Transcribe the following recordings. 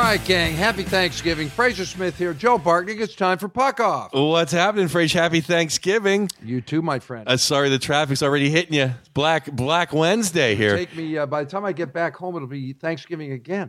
right, gang. Happy Thanksgiving. Fraser Smith here. Joe Bartnick. It's time for Puck Off. What's happening, Fraser? Happy Thanksgiving. You too, my friend. Sorry, the traffic's already hitting you. It's Black Wednesday here. Take me. By the time I get back home, it'll be Thanksgiving again.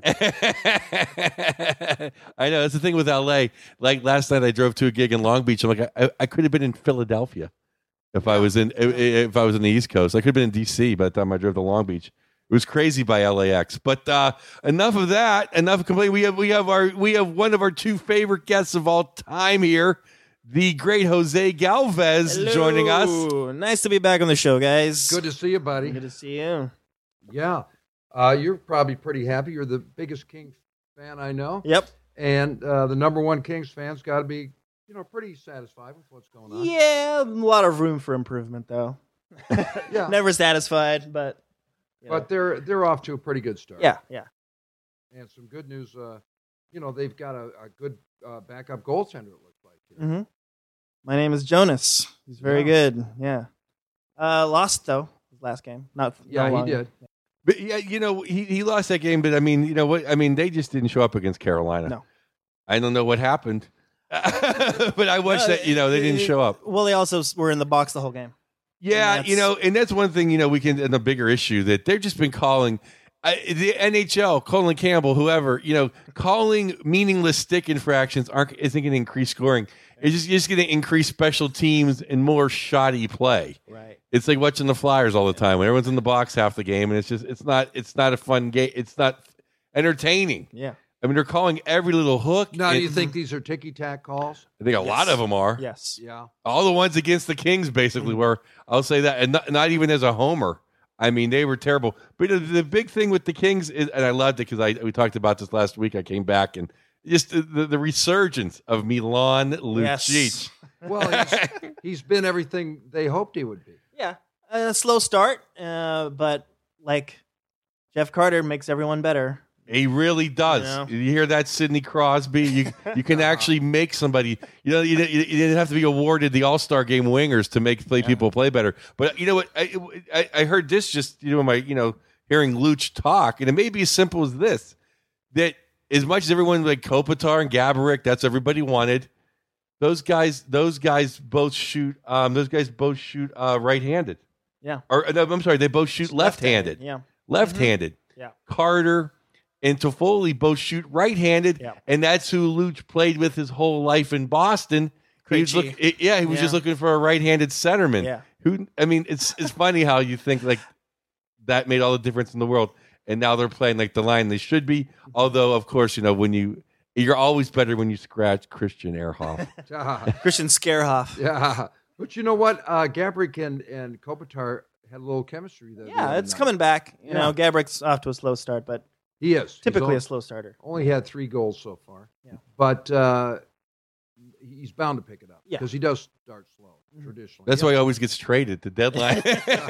I know. That's the thing with L.A. Like last night, I drove to a gig in Long Beach. I'm like, I could have been in Philadelphia if I was in the East Coast. I could have been in D.C. by the time I drove to Long Beach. It was crazy by LAX. But enough of that. Enough complaining. We have one of our two favorite guests of all time here, the great Jose Galvez. Hello. Joining us. Nice to be back on the show, guys. Good to see you, buddy. Good to see you. Yeah. You're probably pretty happy. You're the biggest Kings fan I know. Yep. And the number one Kings fan's got to be, pretty satisfied with what's going on. Yeah, a lot of room for improvement, though. Yeah. Never satisfied, but... But they're off to a pretty good start. Yeah. And some good news. They've got a good backup goaltender. It looks like. Mm-hmm. My name is Jonas. He's very good. Yeah. Lost though his last game. Not he long. did. But he lost that game. But I mean, you know what? I mean, they just didn't show up against Carolina. No. I don't know what happened. But I watched that. They didn't show up. Well, they also were in the box the whole game. Yeah, and that's one thing, we can, and a bigger issue that they've just been calling the NHL, Colin Campbell, whoever, calling meaningless stick infractions isn't going to increase scoring. It's just going to increase special teams and more shoddy play. Right. It's like watching the Flyers all the time when everyone's in the box half the game, and it's not a fun game. It's not entertaining. Yeah. I mean, they're calling every little hook. Now, do you think these are ticky-tack calls? I think a lot of them are. Yes. Yeah. All the ones against the Kings basically were. I'll say that, and not even as a homer. I mean, they were terrible. But the big thing with the Kings is, and I loved it because we talked about this last week. I came back and just the resurgence of Milan Lucic. Yes. Well, he's been everything they hoped he would be. Yeah. A slow start, but like Jeff Carter makes everyone better. He really does. Yeah. You hear that, Sidney Crosby? You can actually make somebody. You didn't have to be awarded the All-Star Game wingers to make people play better. But you know what? I heard this just hearing Luch talk, and it may be as simple as this: that as much as everyone like Kopitar and Gaborik, that's everybody wanted. Those guys both shoot. Right-handed. Yeah. Or no, I'm sorry, they both shoot left-handed. Yeah. Left-handed. Mm-hmm. Yeah. Carter and Toffoli both shoot right-handed, Yeah. and that's who Luch played with his whole life in Boston. He was just looking for a right-handed centerman. Yeah. It's funny how you think like that made all the difference in the world, and now they're playing like the line they should be. Although, of course, when you're always better when you scratch Christian Ehrhoff. Christian Scarehoff. Yeah. But you know what? Gaborik and Kopitar had a little chemistry there. Yeah, it's coming back. Gaborik's off to a slow start, but He is. typically a slow starter. Only had 3 goals so far. Yeah. But he's bound to pick it up Yeah. because he does start slow, traditionally. That's why he always gets traded at the deadline.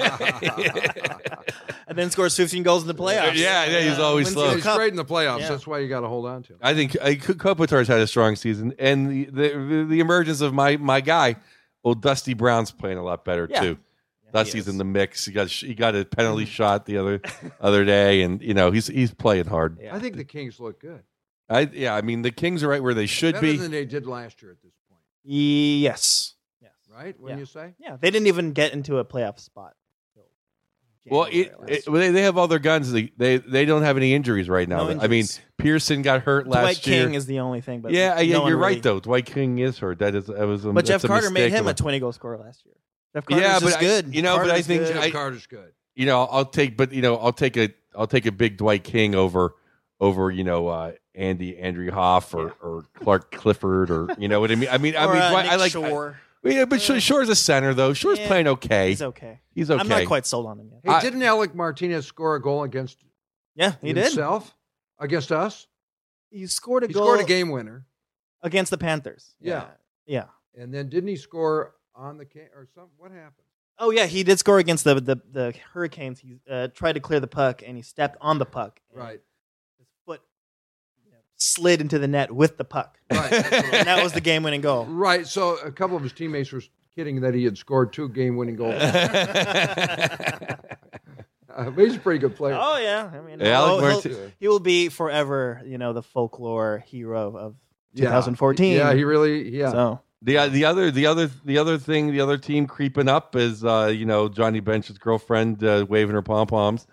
And then scores 15 goals in the playoffs. Yeah, he's always Wins slow. the He's cup. great in the playoffs. Yeah. That's why you got to hold on to him. I think Kopitar's had a strong season, and the emergence of my guy, old Dusty Brown's playing a lot better too. Dusty's in the mix. He got a penalty shot the other day, and he's playing hard. Yeah. I think the Kings look good. The Kings are right where they should Better be. than they did last year at this point. Yes. Right? Wouldn't you say? Yeah, they didn't even get into a playoff spot. Well, they have all their guns. They don't have any injuries right now. No injuries. Pearson got hurt Dwight last year. King is the only thing. But Yeah, no one you're really- right though. Dwight King is hurt. That was. But Jeff that's a Carter made mistake him of a 20-goal scorer last year. Jeff Carter's just good. but I Carter's think good. Jeff Carter's good. I'll take a big Dwight King over Andrew Hoff or Clark Clifford or what I mean. I Or, I Nick like Shore. but Shore's a center though. Shore's playing okay. He's okay. He's okay. I'm not quite sold on him yet. Hey, didn't Alec Martinez score a goal against Yeah, he did. himself? Against us? He scored a He goal scored a game winner. against the Panthers. Yeah. Yeah. And then didn't he score on the or something? What happened? Oh yeah, he did score against the Hurricanes. He tried to clear the puck and he stepped on the puck. And Right. his foot slid into the net with the puck. Right. And that was the game-winning goal. Right. So a couple of his teammates were kidding that he had scored 2 game-winning goals. But he's a pretty good player. Oh yeah, I mean, Yeah, Alec he'll- Martinez. he will be forever, the folklore hero of Yeah. 2014. Yeah, he really. Yeah. So The other team creeping up is Johnny Bench's girlfriend waving her pom poms.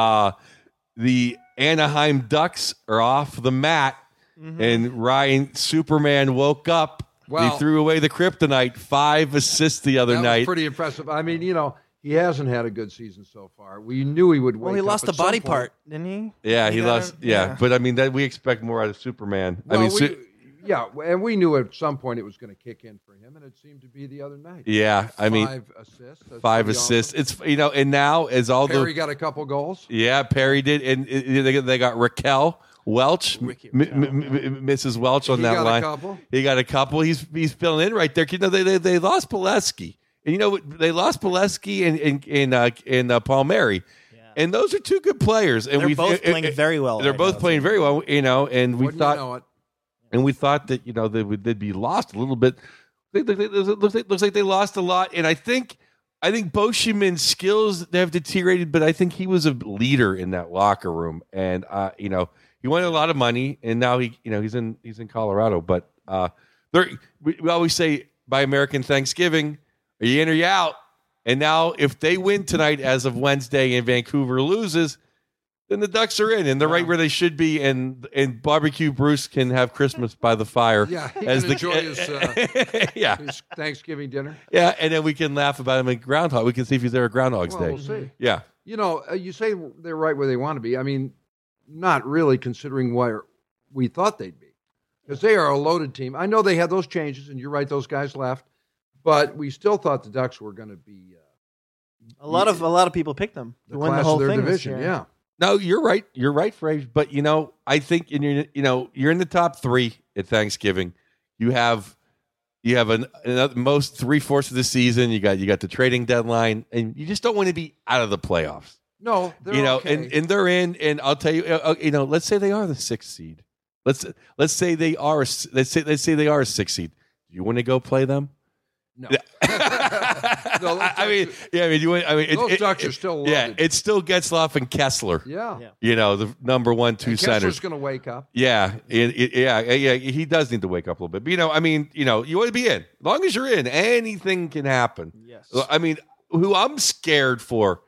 The Anaheim Ducks are off the mat, and Ryan Superman woke up. Wow. He threw away the kryptonite. 5 assists the other That was night. pretty impressive. I mean, he hasn't had a good season so far. We knew he would wake well, he up lost at a body some point. part, didn't he? Yeah, he got lost. a- Yeah, but I mean that we expect more out of Superman. Well, I mean, and we knew at some point it was going to kick in for him, and it seemed to be the other night. yeah, I mean 5 assists. That's 5 pretty assists. awesome. It's and now as all Perry got a couple goals. yeah, Perry did, and they got Raquel Welch, Ricky Mrs. Welch on He that got line. a couple. He got a couple. He's filling in right there. They lost Pileski, and they lost Pileski and Palmieri, and those are 2 good players. And They're both playing very well. They're right both now, playing too. very well. And we Wouldn't you thought. know it? And we thought that they'd be lost a little bit. Looks like they lost a lot. And I think Boschemann's skills have deteriorated, but I think he was a leader in that locker room. And he won a lot of money, and now he's in Colorado. But we always say by American Thanksgiving, are you in or you out? And now if they win tonight, as of Wednesday, and Vancouver loses, then the Ducks are in, and they're right where they should be. And Barbecue Bruce can have Christmas by the fire. Yeah, he as can enjoy his his Thanksgiving dinner. yeah, and then we can laugh about him at Groundhog. We can see if he's there at Groundhog's Well, Day. we'll see. Yeah, You say they're right where they want to be. I mean, not really, considering where we thought they'd be, because they are a loaded team. I know they had those changes, and you're right; those guys left, but we still thought the Ducks were going to be A lot of people picked them the to win the class whole of their thing this division. year. Yeah. no, you're right. You're right, Frage. But I think you're in the top 3 at Thanksgiving. You have most 3/4 of the season. You got the trading deadline, and you just don't want to be out of the playoffs. No, they're okay. and they're in, and I'll tell you, let's say they are the 6th seed. Let's say they are. Let's say they are a 6th seed. Do you want to go play them? no. No, Those Ducks are still loaded. Yeah, it's still Getzlaff and Kessler. Yeah. The number 1, 2 And centers. Kessler's going to wake up. Yeah, he does need to wake up a little bit. But you want to be in. As long as you're in, anything can happen. Yes. I mean, who I'm scared for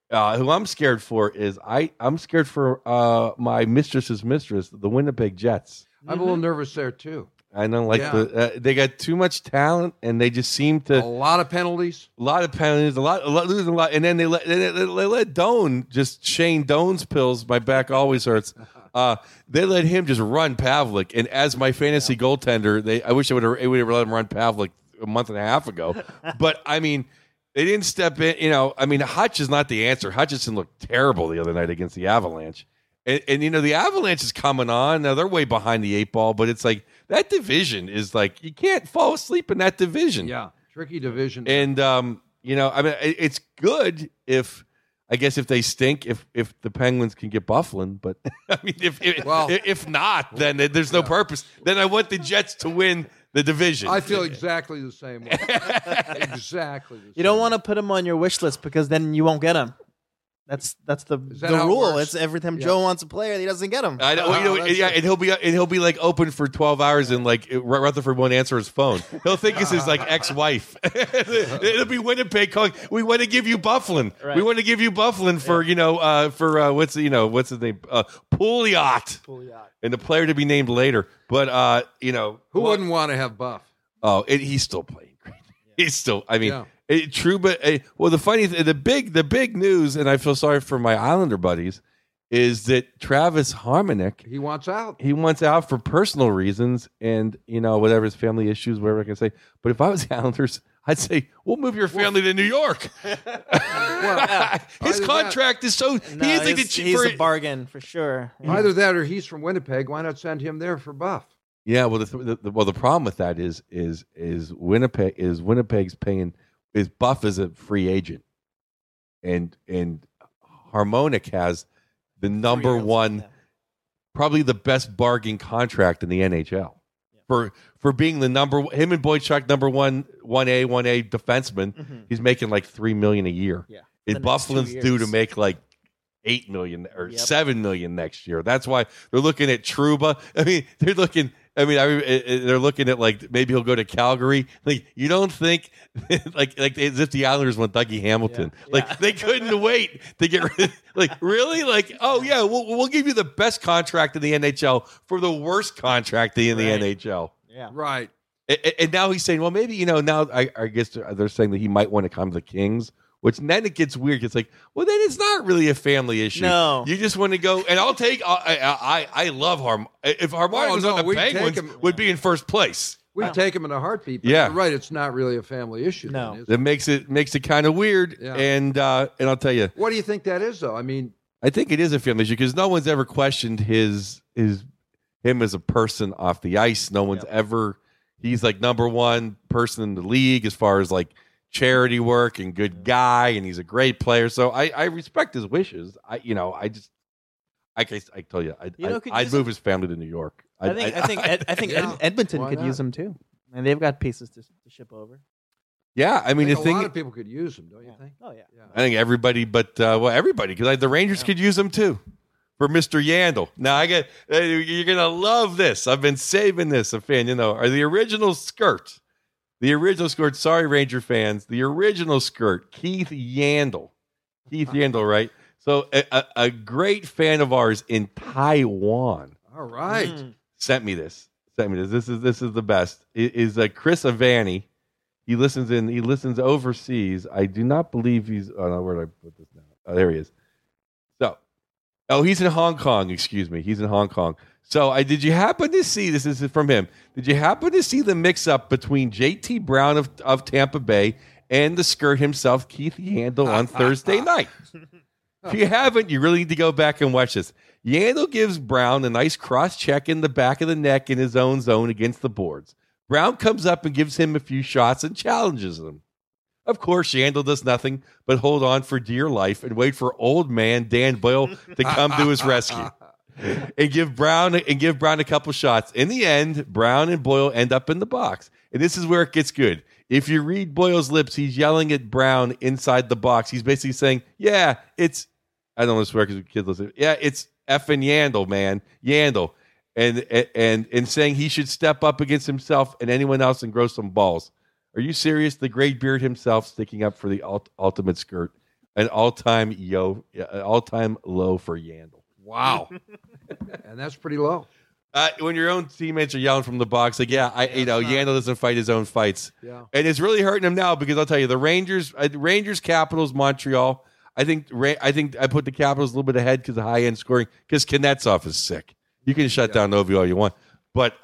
is I'm scared for my mistress's mistress, the Winnipeg Jets. I'm a little nervous there too. I don't like they got too much talent, and they just seem to A lot of penalties. a lot of penalties, a lot losing a lot, and then they let Doan just Shane Doan's pills. My back always hurts. They let him just run Pavlik, and as my fantasy goaltender, I wish they would have let him run Pavlik a month and a half ago. But I mean, they didn't step in. Hutch is not the answer. Hutchinson looked terrible the other night against the Avalanche, and the Avalanche is coming on now. They're way behind the 8 ball, but it's like that division is like you can't fall asleep in that division. Yeah, tricky division. And it's good if they stink if the Penguins can get Bufflin, but I mean if not, then there's no purpose. Then I want the Jets to win the division. I feel exactly the same way. Exactly. The same. You don't want to put them on your wish list because then you won't get them. That's the that how it rule. works? It's every time Yeah. Joe wants a player, he doesn't get them. I know, that's and he'll be like open for 12 hours, and like Rutherford won't answer his phone. He'll think it's his like ex-wife. It'll be Winnipeg calling. We want to give you Bufflin. Right. We want to give you Bufflin for what's his name? Pouliot, and the player to be named later. But Who wouldn't want to have Buff? Oh, he's still playing great. He's still. I mean. Yeah. True, but the big news, and I feel sorry for my Islander buddies, is that Travis Harmonic He wants out. he wants out for personal reasons, and whatever his family issues, whatever I can say. But if I was the Islanders, I'd say we'll move your family to New York. His either contract is so No, he's like the he's cheaper. a bargain for sure. Either that or he's from Winnipeg. Why not send him there for Buff? Yeah, well, the problem with that is Winnipeg's paying. Is Buff is a free agent, and Harmonic has the number one, probably the best bargain contract in the NHL for being the him and Boychuk number 1A defenseman. Mm-hmm. He's making like $3 million a year. Yeah. Is The next 2 Bufflin's due to years. make like $8 million or Yep. $7 million next year. That's why they're looking at Trouba. I mean, they're looking at like maybe he'll go to Calgary. Like, you don't think like as if the Islanders want Dougie Hamilton. Yeah. Like they couldn't wait to get rid. Like really? Like, oh yeah, we'll give you the best contract in the NHL for the worst contract in the Right. NHL. Yeah. Right. And now he's saying, well, maybe now I guess they're saying that he might want to come to the Kings. Which then it gets weird. It's like, well, then it's not really a family issue. No. You just want to go, and I'll take. I love Harm. If Harmonic Oh, was no, on the we'd take Penguins, him. would be in first place. We'd take him in a heartbeat. But Yeah. you're right. It's not really a family issue. No. then, is it? That makes it kind of weird. Yeah. And I'll tell you, What do you think that is, though? I mean, I think it is a family issue because no one's ever questioned him as a person off the ice. No one's ever. He's like number one person in the league as far as like charity work and good guy, and he's a great player. So I respect his wishes. I tell you, I'd move his family to New York. I think Yeah. Edmonton Why could not? use him too, and they've got pieces to ship over. Yeah, I mean I the think a thing. lot of people could use him, don't you think? Oh yeah. I think everybody, but everybody, because the Rangers could use him too for Mr. Yandel. Now you're gonna love this. I've been saving this. A fan, are the original skirt. The original skirt, sorry, Ranger fans, the original skirt, Keith Yandel. Keith Yandel, right? So a great fan of ours in Taiwan All right. sent me this. This is the best. It is Chris Avani. He listens overseas. I do not believe he's. Oh no, where did I put this now? Oh, there he is. So, he's in Hong Kong. Excuse me, he's in Hong Kong. So, did you happen to see? This is from him. Did you happen to see the mix-up between J.T. Brown of Tampa Bay and the skirt himself, Keith Yandel, on Thursday night? If you haven't, you really need to go back and watch this. Yandel gives Brown a nice cross check in the back of the neck in his own zone against the boards. Brown comes up and gives him a few shots and challenges him. Of course, Yandel does nothing but hold on for dear life and wait for old man Dan Boyle to come to his rescue and give Brown a couple shots. In the end, Brown and Boyle end up in the box. And this is where it gets good. If you read Boyle's lips, he's yelling at Brown inside the box. He's basically saying, yeah, it's, I don't want to swear because kids listen. Yeah, it's effing Yandel, man. Yandel. And saying he should step up against himself and anyone else and grow some balls. Are you serious? The great beard himself sticking up for the ultimate skirt. An all-time low for Yandel. Wow. And that's pretty low. When your own teammates are yelling from the box, like, Yandel doesn't fight his own fights. Yeah. And it's really hurting him now because I'll tell you, the Rangers, Capitals, Montreal, I think I put the Capitals a little bit ahead because of high-end scoring because Kuznetsov is sick. You can shut down Novi all you want. But,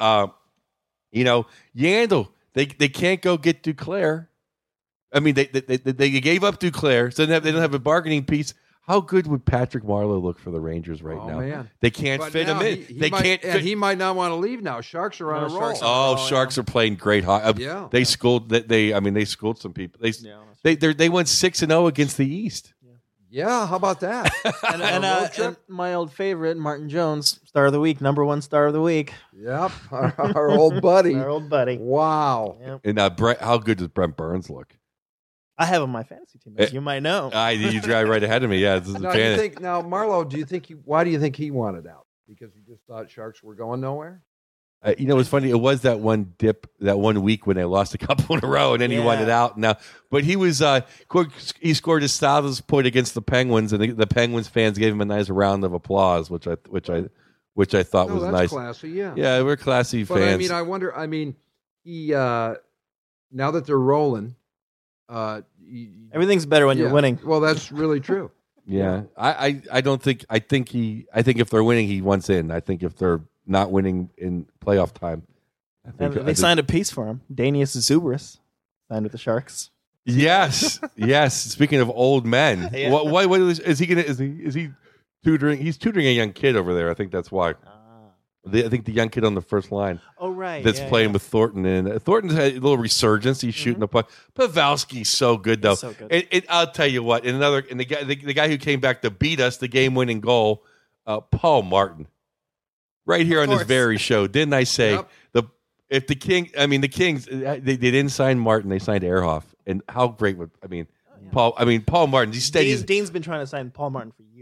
Yandel, they can't go get Duclair. I mean, they gave up Duclair, so they don't have a bargaining piece. How good would Patrick Marleau look for the Rangers right now? Man. They can't But fit him now in. he might not want to leave now. Sharks are on a roll. Sharks Oh, Sharks are playing great hockey. Yeah. They schooled they schooled some people. They went 6-0 against the East. Yeah, how about that? And my old favorite, Martin Jones, star of the week, number one star of the week. Yep, our old buddy. Our old buddy. Wow. Yep. And Brett, how good does Brent Burns look? I have him on my fantasy team, as you might know. You drive right ahead of me. Yeah, this is Now, Marleau, why do you think he wanted out? Because he just thought Sharks were going nowhere? It's funny. It was that one dip, that 1 week when they lost a couple in a row, and then he wanted out. Now, but he was he scored his stylist point against the Penguins, and the Penguins fans gave him a nice round of applause, which I thought was that's nice. Classy, yeah. Yeah, we're classy But fans. I wonder. He now that they're rolling, Everything's better when you're winning. Well, that's really true. Yeah, I don't think. I think if they're winning, he wants in. I think if they're not winning in playoff time, They signed a piece for him. Danius Zubris signed with the Sharks. Yes. Speaking of old men, Yeah. what is he gonna? Is he tutoring? He's tutoring a young kid over there. I think that's why. I think the young kid on the first line. Oh, right. That's playing with Thornton, and Thornton's had a little resurgence. He's shooting the puck. Pavelski's so good though. So good. And I'll tell you what. The guy who came back to beat us, the game-winning goal, Paul Martin, right here on this very show. Didn't I say the Kings? They didn't sign Martin. They signed Ehrhoff. And how great would Paul Martin? He's steady. Dean's been trying to sign Paul Martin for years.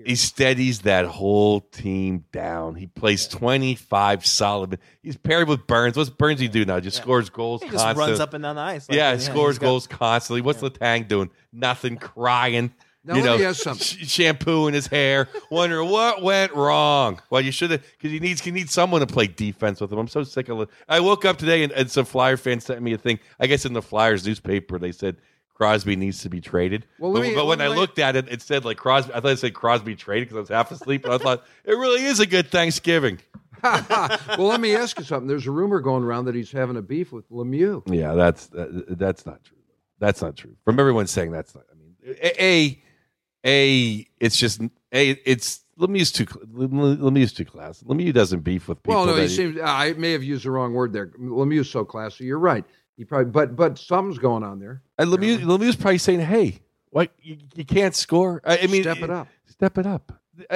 He steadies that whole team down. He plays 25 solid. He's paired with Burns. What's Burns he do now? Just scores goals He constantly. just runs up and down the ice. Scores goals constantly. What's Letang doing? Nothing, crying. Now, let me ask something. Shampooing his hair, wondering what went wrong. Well, you should have, because he needs someone to play defense with him. I'm so sick of it. I woke up today and some Flyer fans sent me a thing. I guess in the Flyers newspaper they said Crosby needs to be traded. Well, but when I looked at it, it said like Crosby. I thought it said Crosby traded because I was half asleep. And I thought it really is a good Thanksgiving. Well, let me ask you something. There's a rumor going around that he's having a beef with Lemieux. Yeah, that's not true. That's not true. From everyone saying that's not. I mean, it's Lemieux's too classy. Lemieux doesn't beef with people. Well, no, he seems. I may have used the wrong word there. Lemieux's so classy. You're right. He probably, but something's going on there. And Lemieux's probably saying, "Hey, what you can't score. I mean, step it up. Step it up."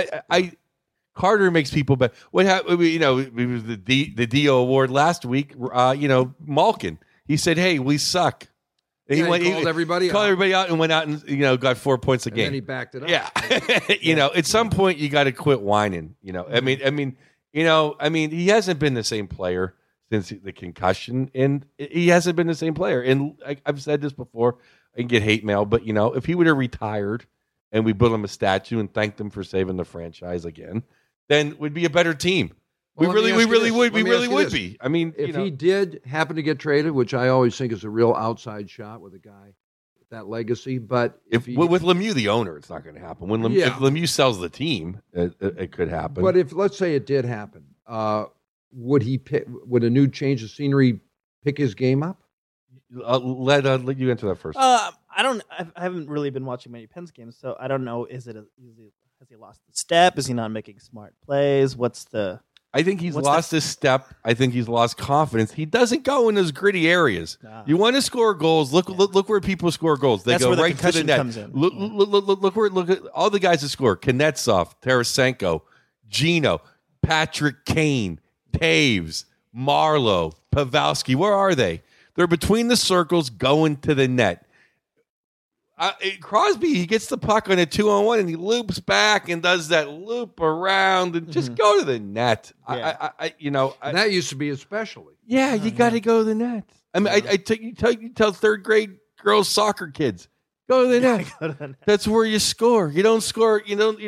Carter makes people bet. What happened? It was the DO award last week. Malkin. He said, "Hey, we suck." And he called everybody out and went out and got 4 points a game. And then he backed it up. Yeah, at some point you got to quit whining. I mean, he hasn't been the same player since the concussion, and he hasn't been the same player. And I've said this before. I can get hate mail, but if he would have retired and we built him a statue and thanked him for saving the franchise again, then we'd be a better team. Well, we really would be. I mean, if he did happen to get traded, which I always think is a real outside shot with a guy with that legacy, but with Lemieux, the owner, it's not going to happen. If Lemieux sells the team, it could happen. But if let's say it did happen, would a new change of scenery pick his game up? Let you answer that first. I haven't really been watching many Pens games, so I don't know. Has he lost the step? Is he not making smart plays? I think he's lost his step. I think he's lost confidence. He doesn't go in those gritty areas. You want to score goals. Look where people score goals. They go right to the net. Comes in. Look at all the guys that score: Kuznetsov, Tarasenko, Gino, Patrick Kane, Taves, Marlowe, Pavelski. Where are they? They're between the circles, going to the net. Crosby, he gets the puck on a 2-on-1 and he loops back and does that loop around and just go to the net. Yeah. That used to be his specialty. Yeah, you got to go to the net. I mean, you tell third grade girls soccer kids, go to the net. That's where you score. You don't score.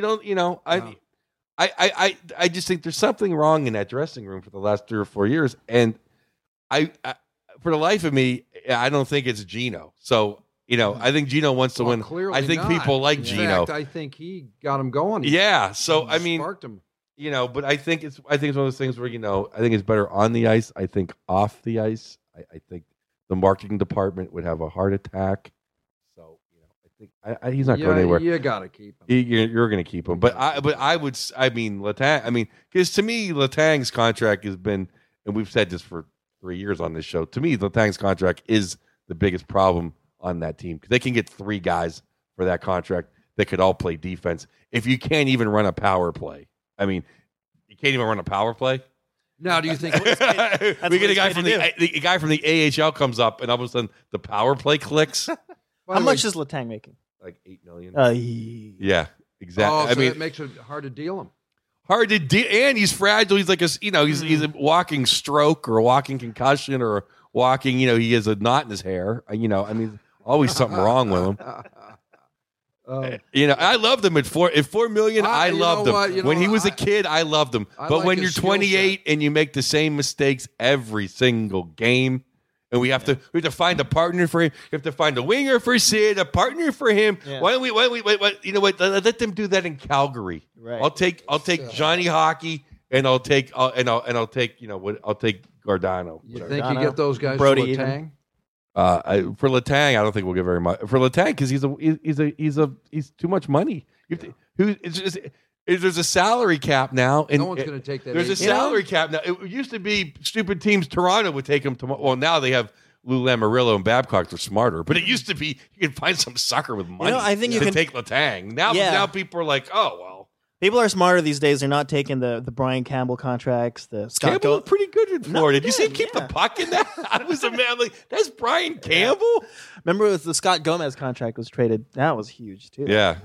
I just think there's something wrong in that dressing room for the last 3 or 4 years, and I for the life of me, I don't think it's Gino. So. I think Gino wants to win. Clearly I think not. people like in Gino. Fact, I think he got him going. Yeah. So I mean, sparked him. But I think it's one of those things where I think it's better on the ice. I think off the ice, I think the marketing department would have a heart attack. So I think he's not going anywhere. You got to keep him. You're going to keep him. But I would. I mean, Letang. I mean, because to me, Letang's contract has been, and we've said this for 3 years on this show. To me, Letang's contract is the biggest problem on that team, because they can get 3 guys for that contract that could all play defense. If you can't even run a power play, I mean, you can't even run a power play. Now, do you think we get a guy from the guy from the AHL comes up, and all of a sudden the power play clicks? How much is Letang making? Like $8 million. Yeah, exactly. Oh, so that makes it hard to deal him. Hard to deal, and he's fragile. He's like he's a walking stroke or a walking concussion or walking. He has a knot in his hair. I mean. Always something wrong with him. I loved him at $4 million. I loved him when he was a kid. I loved him. But when you're 28 and you make the same mistakes every single game, and we have to find a partner for him. We have to find a winger for Sid, a partner for him. Yeah. Why don't we? Let them do that in Calgary. Right. I'll take Johnny Hockey, and I'll take I'll take Gardano. You think you get those guys Brody for Letang? For Letang, I don't think we'll get very much. For Letang, because he's too much money. There's a salary cap now, and no one's going to take that. There's a salary cap now. It used to be stupid teams. Toronto would take him to. Well, now they have Lou Lamoriello and Babcock. They're smarter, but it used to be you could find some sucker with money. I think you can can take Letang. Now people are like, oh well. People are smarter these days. They're not taking the Brian Campbell contracts. The Scott Campbell was pretty good in Florida. Did you see him keep the puck in that? I was a man like, that's Brian Campbell? Remember the Scott Gomez contract was traded. That was huge, too. Yeah.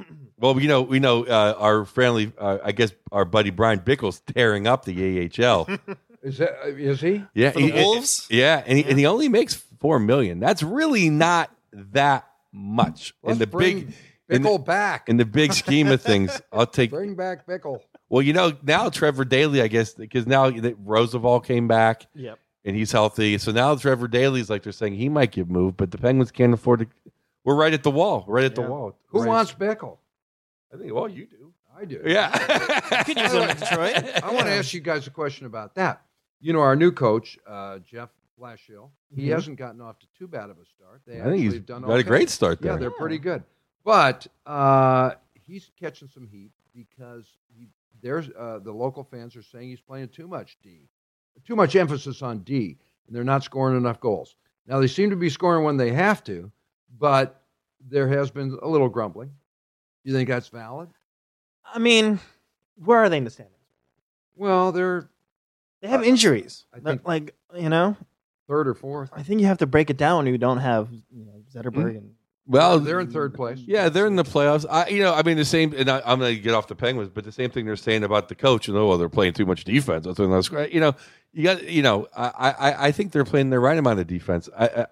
Well, we know our friendly, I guess our buddy Brian Bickle's tearing up the AHL. Is he? Yeah, For the Wolves? Yeah, and he only makes $4 million. That's really not that much Let's in the bring big Bickle back. in the big scheme of things. I'll take. Bring back Bickle. Well, now Trevor Daley, I guess, because now that Roosevelt came back. Yep. And he's healthy. So now Trevor Daley's like they're saying he might get moved, but the Penguins can't afford to. We're right at the wall. Right at the wall. Who Right. wants Bickle? I think, well, you do. I do. Yeah. You could use him in Detroit. I want to ask you guys a question about that. Our new coach, Jeff Blashill, he hasn't gotten off to too bad of a start. They I think he's have done got a okay. great start there. Yeah, they're pretty good. But he's catching some heat because the local fans are saying he's playing too much D. Too much emphasis on D, and they're not scoring enough goals. Now, they seem to be scoring when they have to, but there has been a little grumbling. Do you think that's valid? I mean, where are they in the standings? Well, they're They have injuries. I think- third or fourth. I think you have to break it down when you don't have Zetterberg and Well, They're in third place. Yeah, they're in the playoffs. The same. And I'm going to get off the Penguins, but the same thing they're saying about the coach. They're playing too much defense. That's great. You got. I think they're playing the right amount of defense.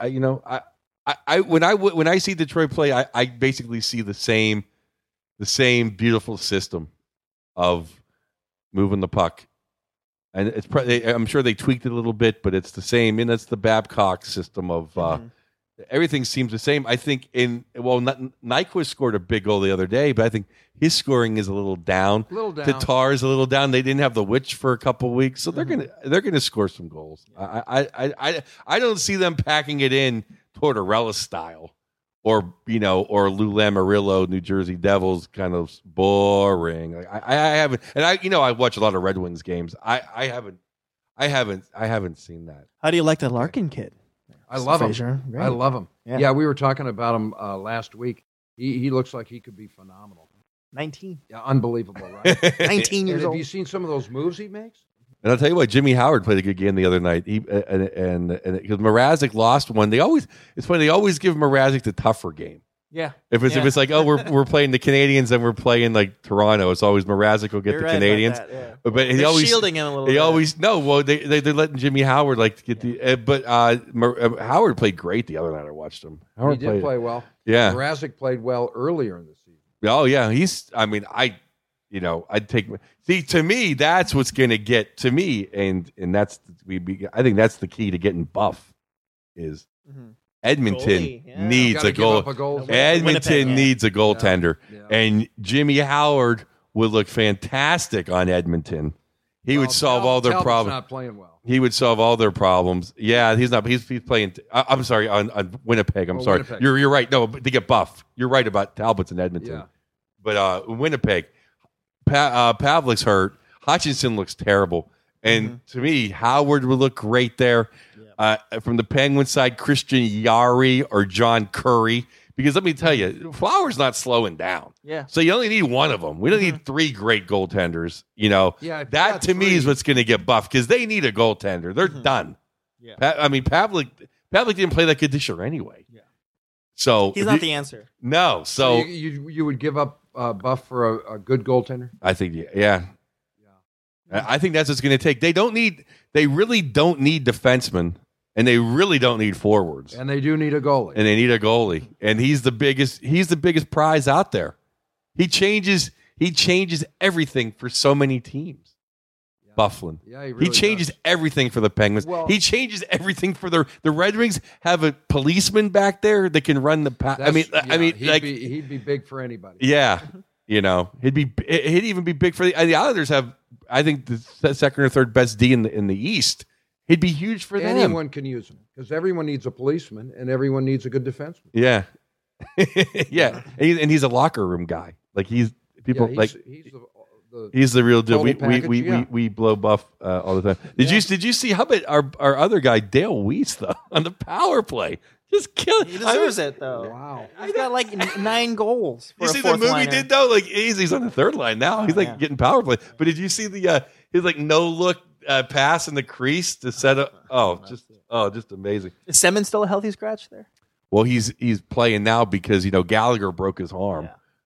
When I see Detroit play, I basically see the same beautiful system of moving the puck, and it's I'm sure they tweaked it a little bit, but it's the same. And it's the Babcock system of. Everything seems the same. I think Nyquist scored a big goal the other day, but I think his scoring is a little down. Tatar's a little down. They didn't have the Witch for a couple weeks, so they're gonna score some goals. I don't see them packing it in Tortorella style, or Lou Lamoriello, New Jersey Devils kind of boring. I haven't, and I watch a lot of Red Wings games. I haven't seen that. how do you like the Larkin kid? I love him. Frazier, great. I love him. Yeah. Yeah, we were talking about him last week. He looks like he could be phenomenal. 19. Yeah, unbelievable, right? 19 years And have old. you seen some of those moves he makes? And I'll tell you what, Jimmy Howard played a good game the other night. Because Mrazek lost one. It's funny. They always give Mrazek the tougher game. Yeah. If it's like, oh, we're playing the Canadians and we're playing like Toronto, it's always Mrazek will get You're the right Canadians. about that, yeah. But They're shielding him a little bit. They're letting Jimmy Howard get the. But Howard played great the other night. I watched him. He did play well. Yeah. Mrazek played well earlier in the season. Oh yeah, I'd take. See, to me, that's what's going to get to me, and that's I think that's the key to getting buff is Edmonton Goalie, yeah. needs Gotta a give goal. up a goal. Edmonton Winnipeg, yeah. needs a goaltender, Yeah. and Jimmy Howard would look fantastic on Edmonton. He would solve all their Talbot's problems. not playing well. He would solve all their problems. Yeah, he's not. He's playing. I'm sorry on Winnipeg. I'm sorry. Winnipeg. You're right. No, but to get buff. You're right about Talbot's in Edmonton. Yeah. But Winnipeg, Pavlik's hurt. Hutchinson looks terrible. And to me, Howard would look great there. From the Penguin side, Christian Yari or John Curry. Because let me tell you, Flower's not slowing down. Yeah. So you only need one of them. We don't need three great goaltenders. You know, Yeah, if that that's to me three- is what's going to get buffed because they need a goaltender. They're done. Yeah. Pavlik didn't play that good this year anyway. Yeah. So He's not the answer. no. So you would give up Buff for a good goaltender? I think yeah. I think that's what's going to take. They really don't need defensemen, and they really don't need forwards, And they do need a goalie. and they need a goalie. And he's the biggest prize out there. He changes everything for so many teams. Bufflin. Yeah, he really changes does. everything for the Penguins. Well- he changes everything for the Red Wings. Have a policeman back there that can run the. He'd be big for anybody. Yeah, he'd even be big for the Islanders. Have I think the second or third best D in the East. He'd be huge for them. Anyone can use him because everyone needs a policeman and everyone needs a good defenseman. Yeah, yeah, and he's a locker room guy. Like he's people he's the he's the real deal. total package, We blow Buff all the time. Did you see how about our other guy Dale Weiss though on the power play? Just kill. He deserves it, though. Wow. He's got like 9 goals. For You a see the fourth move liner. he did though? Like he's on the third line now. He's like getting power play. But did you see his like no look pass in the crease to set up? Just amazing. Is Simmons still a healthy scratch there? Well, he's playing now because Gallagher broke his arm. Yeah.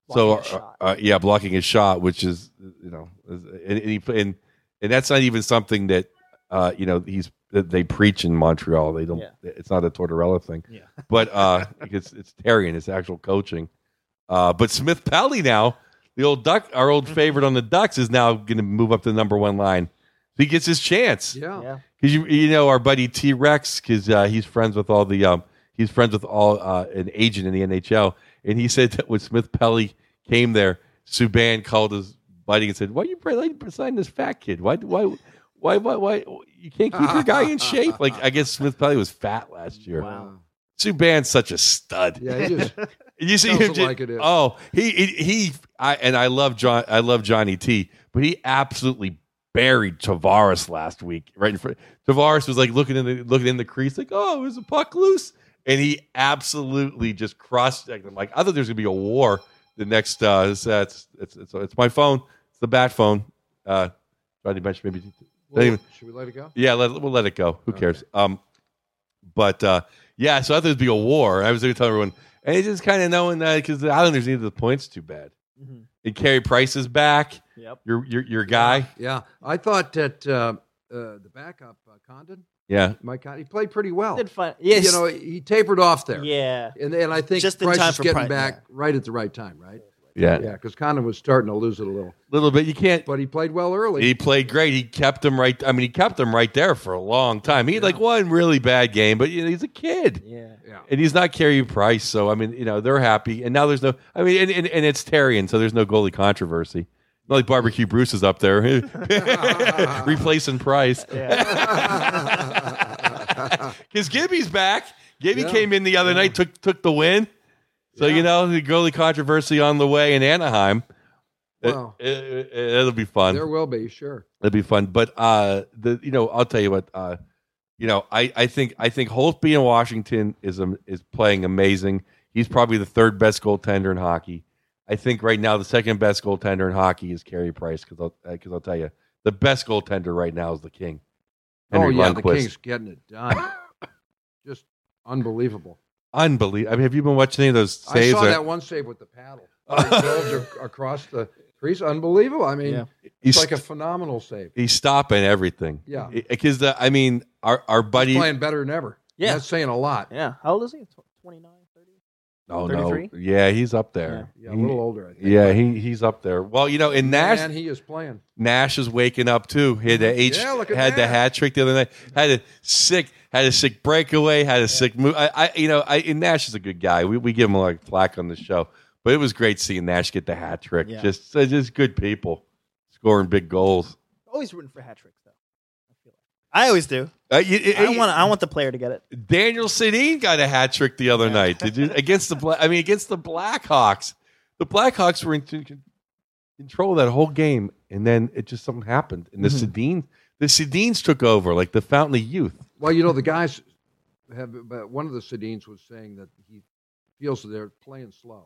Blocking a shot. Blocking his shot, which is and that's not even something that that they preach in Montreal. They don't. Yeah. It's not a Tortorella thing. Yeah. But it's Terry and it's actual coaching. But Smith Pelly now, the old Duck, our old favorite on the Ducks, is now going to move up to the number one line. So he gets his chance. Yeah. Because our buddy T Rex, because he's friends with all the an agent in the NHL, and he said that when Smith Pelly came there, Subban called his buddy and said, "Why you sign this fat kid? Why you can't keep your guy in shape?" Like, I guess Smith Pelly was fat last year. Wow. Subban's such a stud. Yeah, he just You see tells him it just, like it is. oh, I love Johnny T, but he absolutely buried Tavares last week. Right in front. Tavares was like looking in the crease, like, "Oh, is the puck loose?" And he absolutely just cross-checked him. Like, I thought there's gonna be a war. The next, it's my phone. It's the bat phone. Johnny Bench maybe. Should we let it go? Yeah, we'll let it go. Who cares? But so I thought there'd be a war. I was going to tell everyone, and it's just kind of knowing that because the Islanders needed the points too bad. Mm-hmm. And Carey Price is back. Yep. Your guy. Yeah. I thought that the backup, Condon, Yeah. Mike Condon, he played pretty well. Did fine. Yes. He tapered off there. Yeah. And I think Just in Price time is for getting Price, back yeah. right at the right time, right? Yeah. Yeah, because Condon was starting to lose it a little. Little bit. You can't. But he played well early. He played great. He kept him right. I mean, he kept him right there for a long time. He had like one really bad game, but he's a kid. Yeah. Yeah. And he's not Carey Price, so I mean, they're happy. And now there's no. I mean, and it's Terry, and so there's no goalie controversy. Not like Barbecue Bruce is up there replacing Price. Because Gibby's back. Gibby came in the other night, took the win. So the goalie controversy on the way in Anaheim. Well, It'll be fun. there will be, sure. It'll be fun. But I'll tell you what. I think Holtby in Washington is playing amazing. He's probably the third best goaltender in hockey. I think right now the second best goaltender in hockey is Carey Price because I'll tell you the best goaltender right now is the King. Henry the Lundqvist. King's getting it done. Just unbelievable. Unbelievable. I mean, have you been watching any of those saves? I saw that one save with the paddle. Across the crease. Unbelievable. I mean, it's like a phenomenal save. He's stopping everything. Yeah. Because our buddy He's playing better than ever. Yeah. That's saying a lot. Yeah. How old is he? 29, 30? Oh 33? no. Yeah, he's up there. Yeah, a little older, I think. Yeah, he's up there. Well, in Nash, Man, he is playing. Nash is waking up too. He had the that. hat trick the other night. Had a sick breakaway. Had a sick move. And Nash is a good guy. We give him a lot of flack on the show, but it was great seeing Nash get the hat trick. Yeah. Just good people scoring big goals. Always rooting for hat tricks, though. I always do. I want the player to get it. Daniel Sedin got a hat trick the other night. Did you against the Blackhawks? The Blackhawks were in control of that whole game, and then it just something happened, and the Sedins took over like the fountain of youth. Well, the guys but one of the Sedins was saying that he feels that they're playing slow.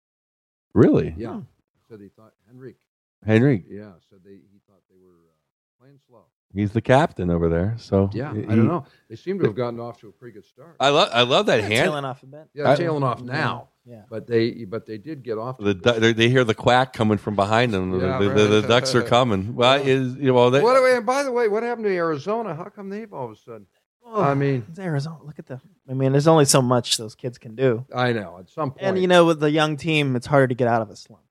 Really? Yeah. Said he thought Henry. Yeah, said he thought they were playing slow. He's the captain over there, so yeah. I don't know. They seem to have gotten off to a pretty good start. I love that hand. Tailing off a bit. Yeah, tailing off now. Yeah. But they did get off. They hear the quack coming from behind them. Yeah, the Ducks are coming. Well, and by the way, what happened to Arizona? How come they've all of a sudden? Oh, I mean, it's Arizona. Look at there's only so much those kids can do. I know. At some point, And with the young team, it's harder to get out of a slump.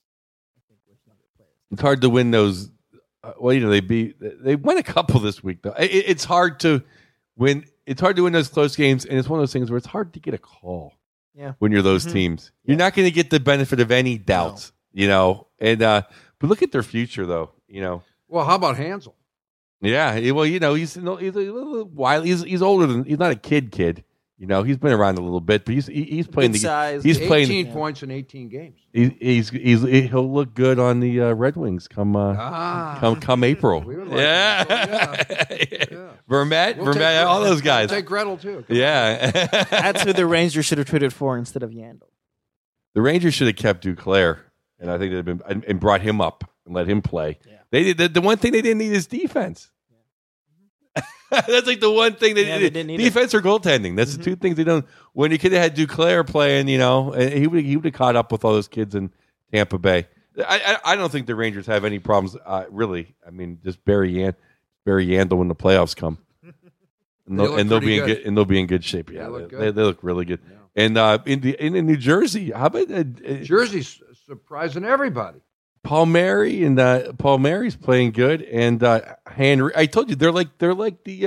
it's hard to win those. They won a couple this week though. It's hard to win. It's hard to win those close games, and it's one of those things where it's hard to get a call. Yeah. When you're those teams, you're not going to get the benefit of any doubts. And but look at their future though. Well, how about Hansel? Yeah. Well, he's a little wild. He's older than he's not a kid. He's been around a little bit, but he's playing Good size. He's 18 playing points in 18 games. He'll look good on the Red Wings come April. We would like yeah. Vermette, all those guys. We'll take Gretel too. Yeah. That's who the Rangers should have traded for instead of Yandel. The Rangers should have kept Duclair, and I think they'd been and brought him up and let him play. Yeah. They did the one thing they didn't need is defense. That's like the one thing they didn't need. Defense or goaltending. That's the two things they don't. When you could have had Duclair playing, and he would have caught up with all those kids and Tampa Bay. I don't think the Rangers have any problems, really. I mean, just Barry Yandel when the playoffs come. And they'll be in good shape. Yeah, they look really good. Yeah. And in New Jersey, how about Jersey's surprising everybody. Palmieri's playing good, and Henry. I told you they're like that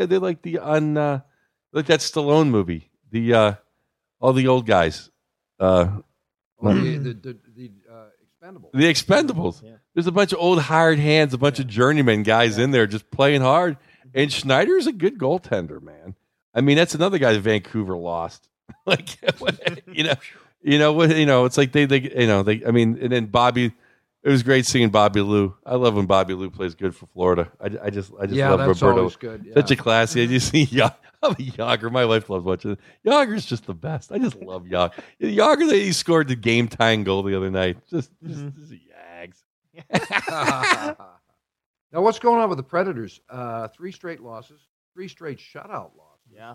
Stallone movie. All the old guys. The Expendables. The Expendables. Yeah. There's a bunch of old hired hands, a bunch of journeyman guys in there just playing hard. And Schneider's a good goaltender, man. I mean, that's another guy that Vancouver lost. Like, it's like they. I mean, and then Bobby. It was great seeing Bobby Lou. I love when Bobby Lou plays good for Florida. I just love that's Roberto. Always good. Yeah. Such a classy. You see, I'm a Yager. My wife loves watching it. Yager's just the best. I just love Yager. Yager, he scored the game tying goal the other night. Just Yags. Now, what's going on with the Predators? 3 straight losses, 3 straight shutout losses. Yeah.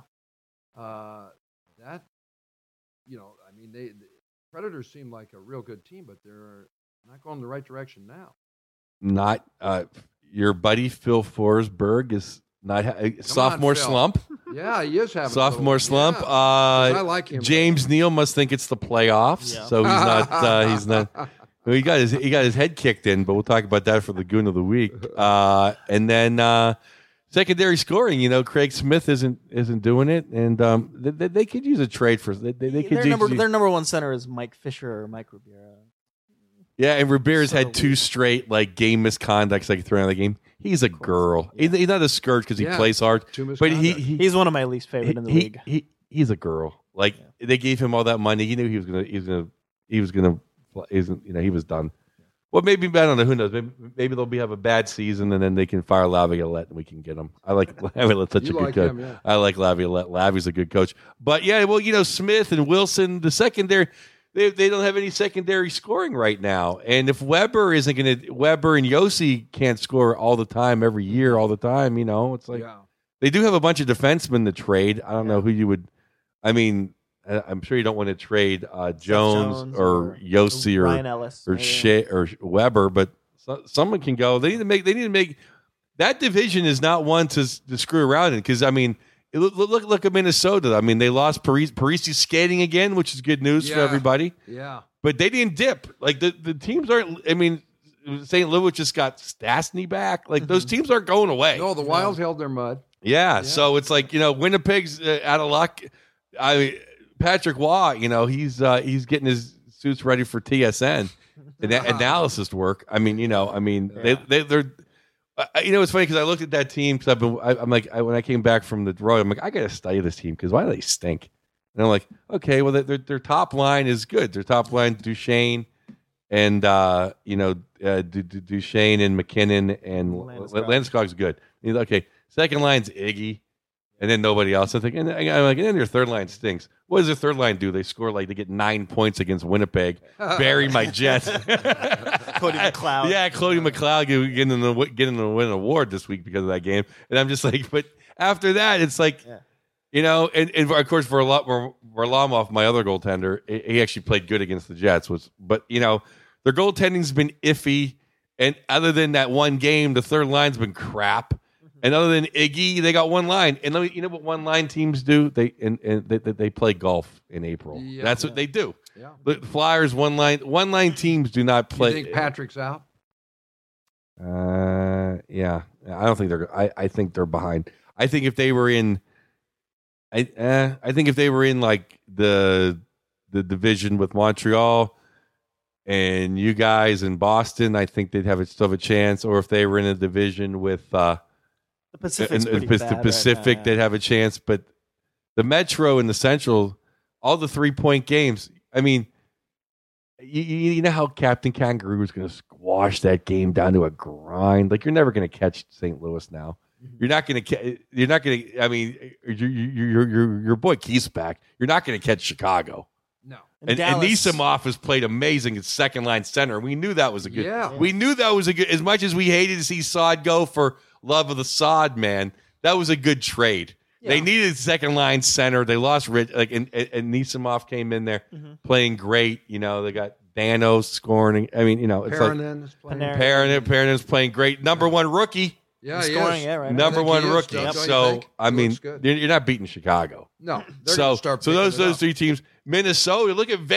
The Predators seem like a real good team, but they're not going in the right direction now. Not your buddy Phil Forsberg is not sophomore slump. Yeah, he is having sophomore slump. Yeah. I like him. James Neal must think it's the playoffs, so he's not. He's not. Well, he got his head kicked in, but we'll talk about that for the Goon of the Week. And then secondary scoring. Craig Smith isn't doing it, and they could use a trade for. Their number one center is Mike Fisher or Mike Ribera. Yeah, and Ribera's had 2 straight game misconducts throughout the game. He's a girl. He's not a scourge because he plays hard, but he's one of my least favorite in the league. He's a girl. They gave him all that money. He knew he was gonna. He was done. Well, maybe, I don't know. Who knows? Maybe they'll have a bad season, and then they can fire Laviolette, and we can get him. I like Laviolette's such a good coach. Him, yeah. I like Laviolette. Lavie's a good coach. But yeah, well, Smith and Wilson, the secondary, they don't have any secondary scoring right now. And if Weber and Yossi can't score all the time, every year, all the time, it's like they do have a bunch of defensemen to trade. I don't know who you would. I mean. I'm sure you don't want to trade Jones or Yossi Ryan Ellis or Shea or Weber, but someone can go. They need to make that division is not one to screw around in, because I mean, look at Minnesota. I mean, they lost Parisi's skating again, which is good news for everybody. Yeah, but they didn't dip. The teams aren't. I mean, St. Louis just got Stastny back. Those teams aren't going away. No, the Wild held their mud. Yeah, so it's Winnipeg's out of luck. Patrick Waugh, he's getting his suits ready for TSN and analysis work. I mean, they're. It's funny because I looked at that team because when I came back from the road, I'm like, I got to study this team because why do they stink? And I'm like, okay, well, their top line is good. Their top line, Duchesne and Duchesne and McKinnon and Landeskog's good. Okay, second line's Iggy. And then nobody else. And then their third line stinks. What does their third line do? They score they get 9 points against Winnipeg. Bury my Jets. Cody McLeod. Yeah, Cody McLeod getting to win an award this week because of that game. And I'm just like, but after that, it's and of course Varlamov, my other goaltender, he actually played good against the Jets. But their goaltending's been iffy. And other than that one game, the third line's been crap. And other than Iggy, they got one line. And you know what one line teams do? They play golf in April. Yeah, that's what they do. Yeah. The Flyers one line teams do not play. You think Patrick's out? Yeah. I don't think they're. I think they're behind. I think if they were in, I think if they were in the division with Montreal and you guys in Boston, I think they'd still have a chance. Or if they were in a division with. The Pacific, they'd have a chance, but the Metro and the Central, all the 3-point games. I mean, you know how Captain Kangaroo is going to squash that game down to a grind. You're never going to catch St. Louis now. You're not going to. You're not going to. I mean, your boy Keith's back. You're not going to catch Chicago. No. And Nisimov has played amazing at second line center. We knew that was a good. Yeah. We knew that was a good. As much as we hated to see Sod go for love of the Sod, man, that was a good trade. Yeah. They needed second line center. They lost Rich, and Nisimov came in there playing great. They got Thanos scoring. I mean, it's Perrin is playing. Perrinen's playing great. Number one rookie. Yeah, He's he scoring, is. yeah, right. Number one he is, rookie. don't you So think? I He mean, looks good. you're not beating Chicago. No, they're So going to start. those picking it up. three teams. Minnesota. Look at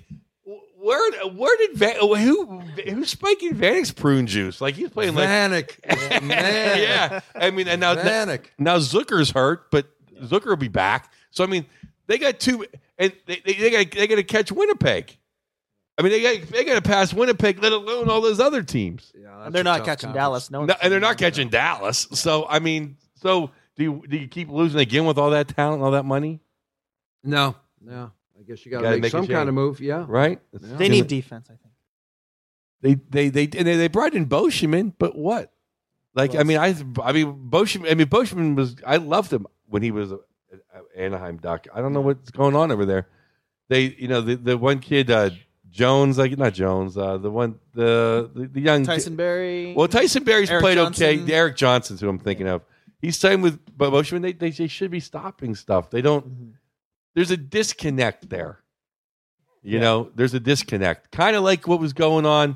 where did who's spiking Vanek's prune juice? Like he's playing like Vanek. Man. yeah. I mean, and now Vanek. Zucker's hurt, but Zucker will be back. So I mean, they got two, and they got to catch Winnipeg. I mean, they got to pass Winnipeg, let alone all those other teams. Yeah, And that's they're a not tough catching conference. Dallas. No, No, and they're not catching Dallas. So I mean, do you keep losing again with all that talent and all that money? No. I guess you got Gotta to make make a some kind change. of move. Yeah. Right? Yeah. They need defense, I think. They brought in Boschman, but what? Like I mean Boschman was, I loved him when he was an Anaheim Duck. I don't know what's going on over there. They the one kid Jones, like not Jones, the young Tyson Berry. Well, Tyson Berry's Eric played Johnson. okay. Eric Johnson's who I'm thinking of. He's signed with Boschman. They should be stopping stuff. They don't. Mhm. There's a disconnect there. You know, there's a disconnect. Kind of like what was going on.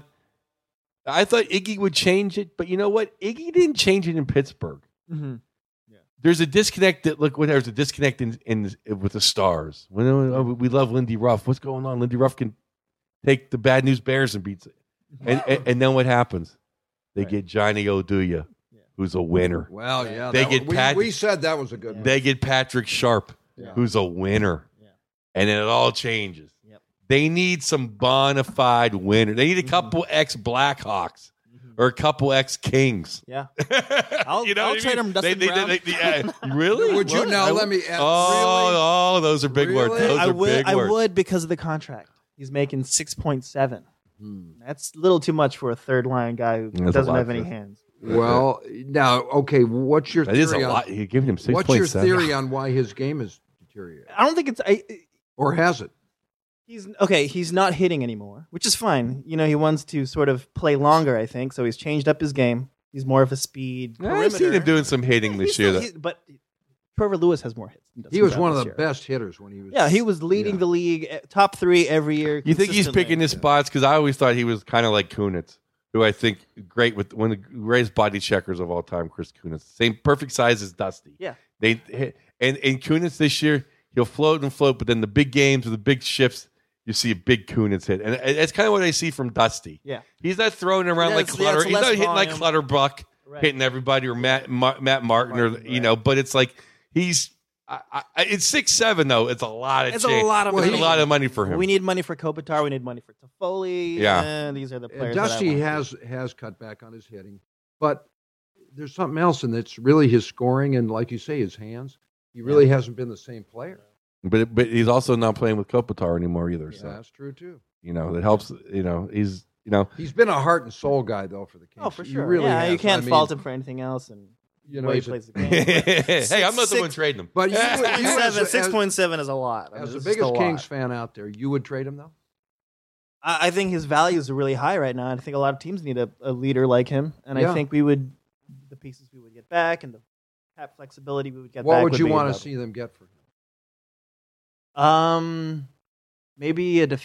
I thought Iggy would change it, but you know what? Iggy didn't change it in Pittsburgh. Mhm. There's a disconnect there's a disconnect in with the Stars. We love Lindy Ruff. What's going on? Lindy Ruff can take the Bad News Bears and beats it. And then what happens? They get Johnny Oduya, who's a winner. Well, yeah. They that get was- Pat- we said that was a good. They get Patrick Sharp, who's a winner. Yeah. And then it all changes. Yep. They need some bona fide winner. They need a couple ex-Blackhawks or a couple ex-Kings. Yeah. I'll trade him Dustin Brown. Really? Would you now let me add? Oh, those are big words. Really? Those are big I words. would because of the contract. He's making 6.7. Hmm. That's a little too much for a third line guy who That's a doesn't lot have any for- hands. Well, now, okay. What's your That theory is a on? lot. You're giving him 6.7. What's your theory on why his game is deteriorated, I don't think it's. or has it? He's okay. He's not hitting anymore, which is fine. You know, he wants to sort of play longer. I think so. He's changed up his game. He's more of a speed I've perimeter. seen him doing some hitting this year. But Trevor Lewis has more hits. than Dustin He was Brown one of this the year. best hitters when he was. Yeah, he was leading the league, top 3 every year. You think he's consistently. picking his spots? Because I always thought he was kind of like Kunitz, who I think great with one of the greatest body checkers of all time, Chris Kunitz. Same perfect size as Dusty. Yeah. And Kunitz this year, he'll float and float, but then the big games or the big shifts, you see a big Kunitz hit. And that's kind of what I see from Dusty. Yeah. He's not throwing around Yeah, like it's Clutter. He's less not hitting like volume. Clutterbuck, Right. hitting everybody, or Matt Martin, or Right. but it's like he's. It's 6'7" though. It's a lot of. It's a lot of It's money. a lot of money for him. We need money for Kopitar. We need money for Toffoli. Yeah. And these are the players. Dusty that I want. has cut back on his hitting, but there's something else, and it's really his scoring and, like you say, his hands. He really hasn't been the same player. But he's also not playing with Kopitar anymore either. Yeah, So that's true too. that helps. He's been a heart and soul guy though for the Kings. Oh, for He sure. really yeah, has. you can't I mean, fault him for anything else. And You the know, way he he's a- plays the game. hey, I'm not the Six- one trading him. But you, as, 6.7 is a lot. I mean, as the it's just biggest a lot. Kings fan out there, you would trade him though. I think his values are really high right now. I think a lot of teams need a leader like him, and Yeah. I think the pieces we would get back and the cap flexibility we would get back. What would you be want to about- see them get for him? Maybe a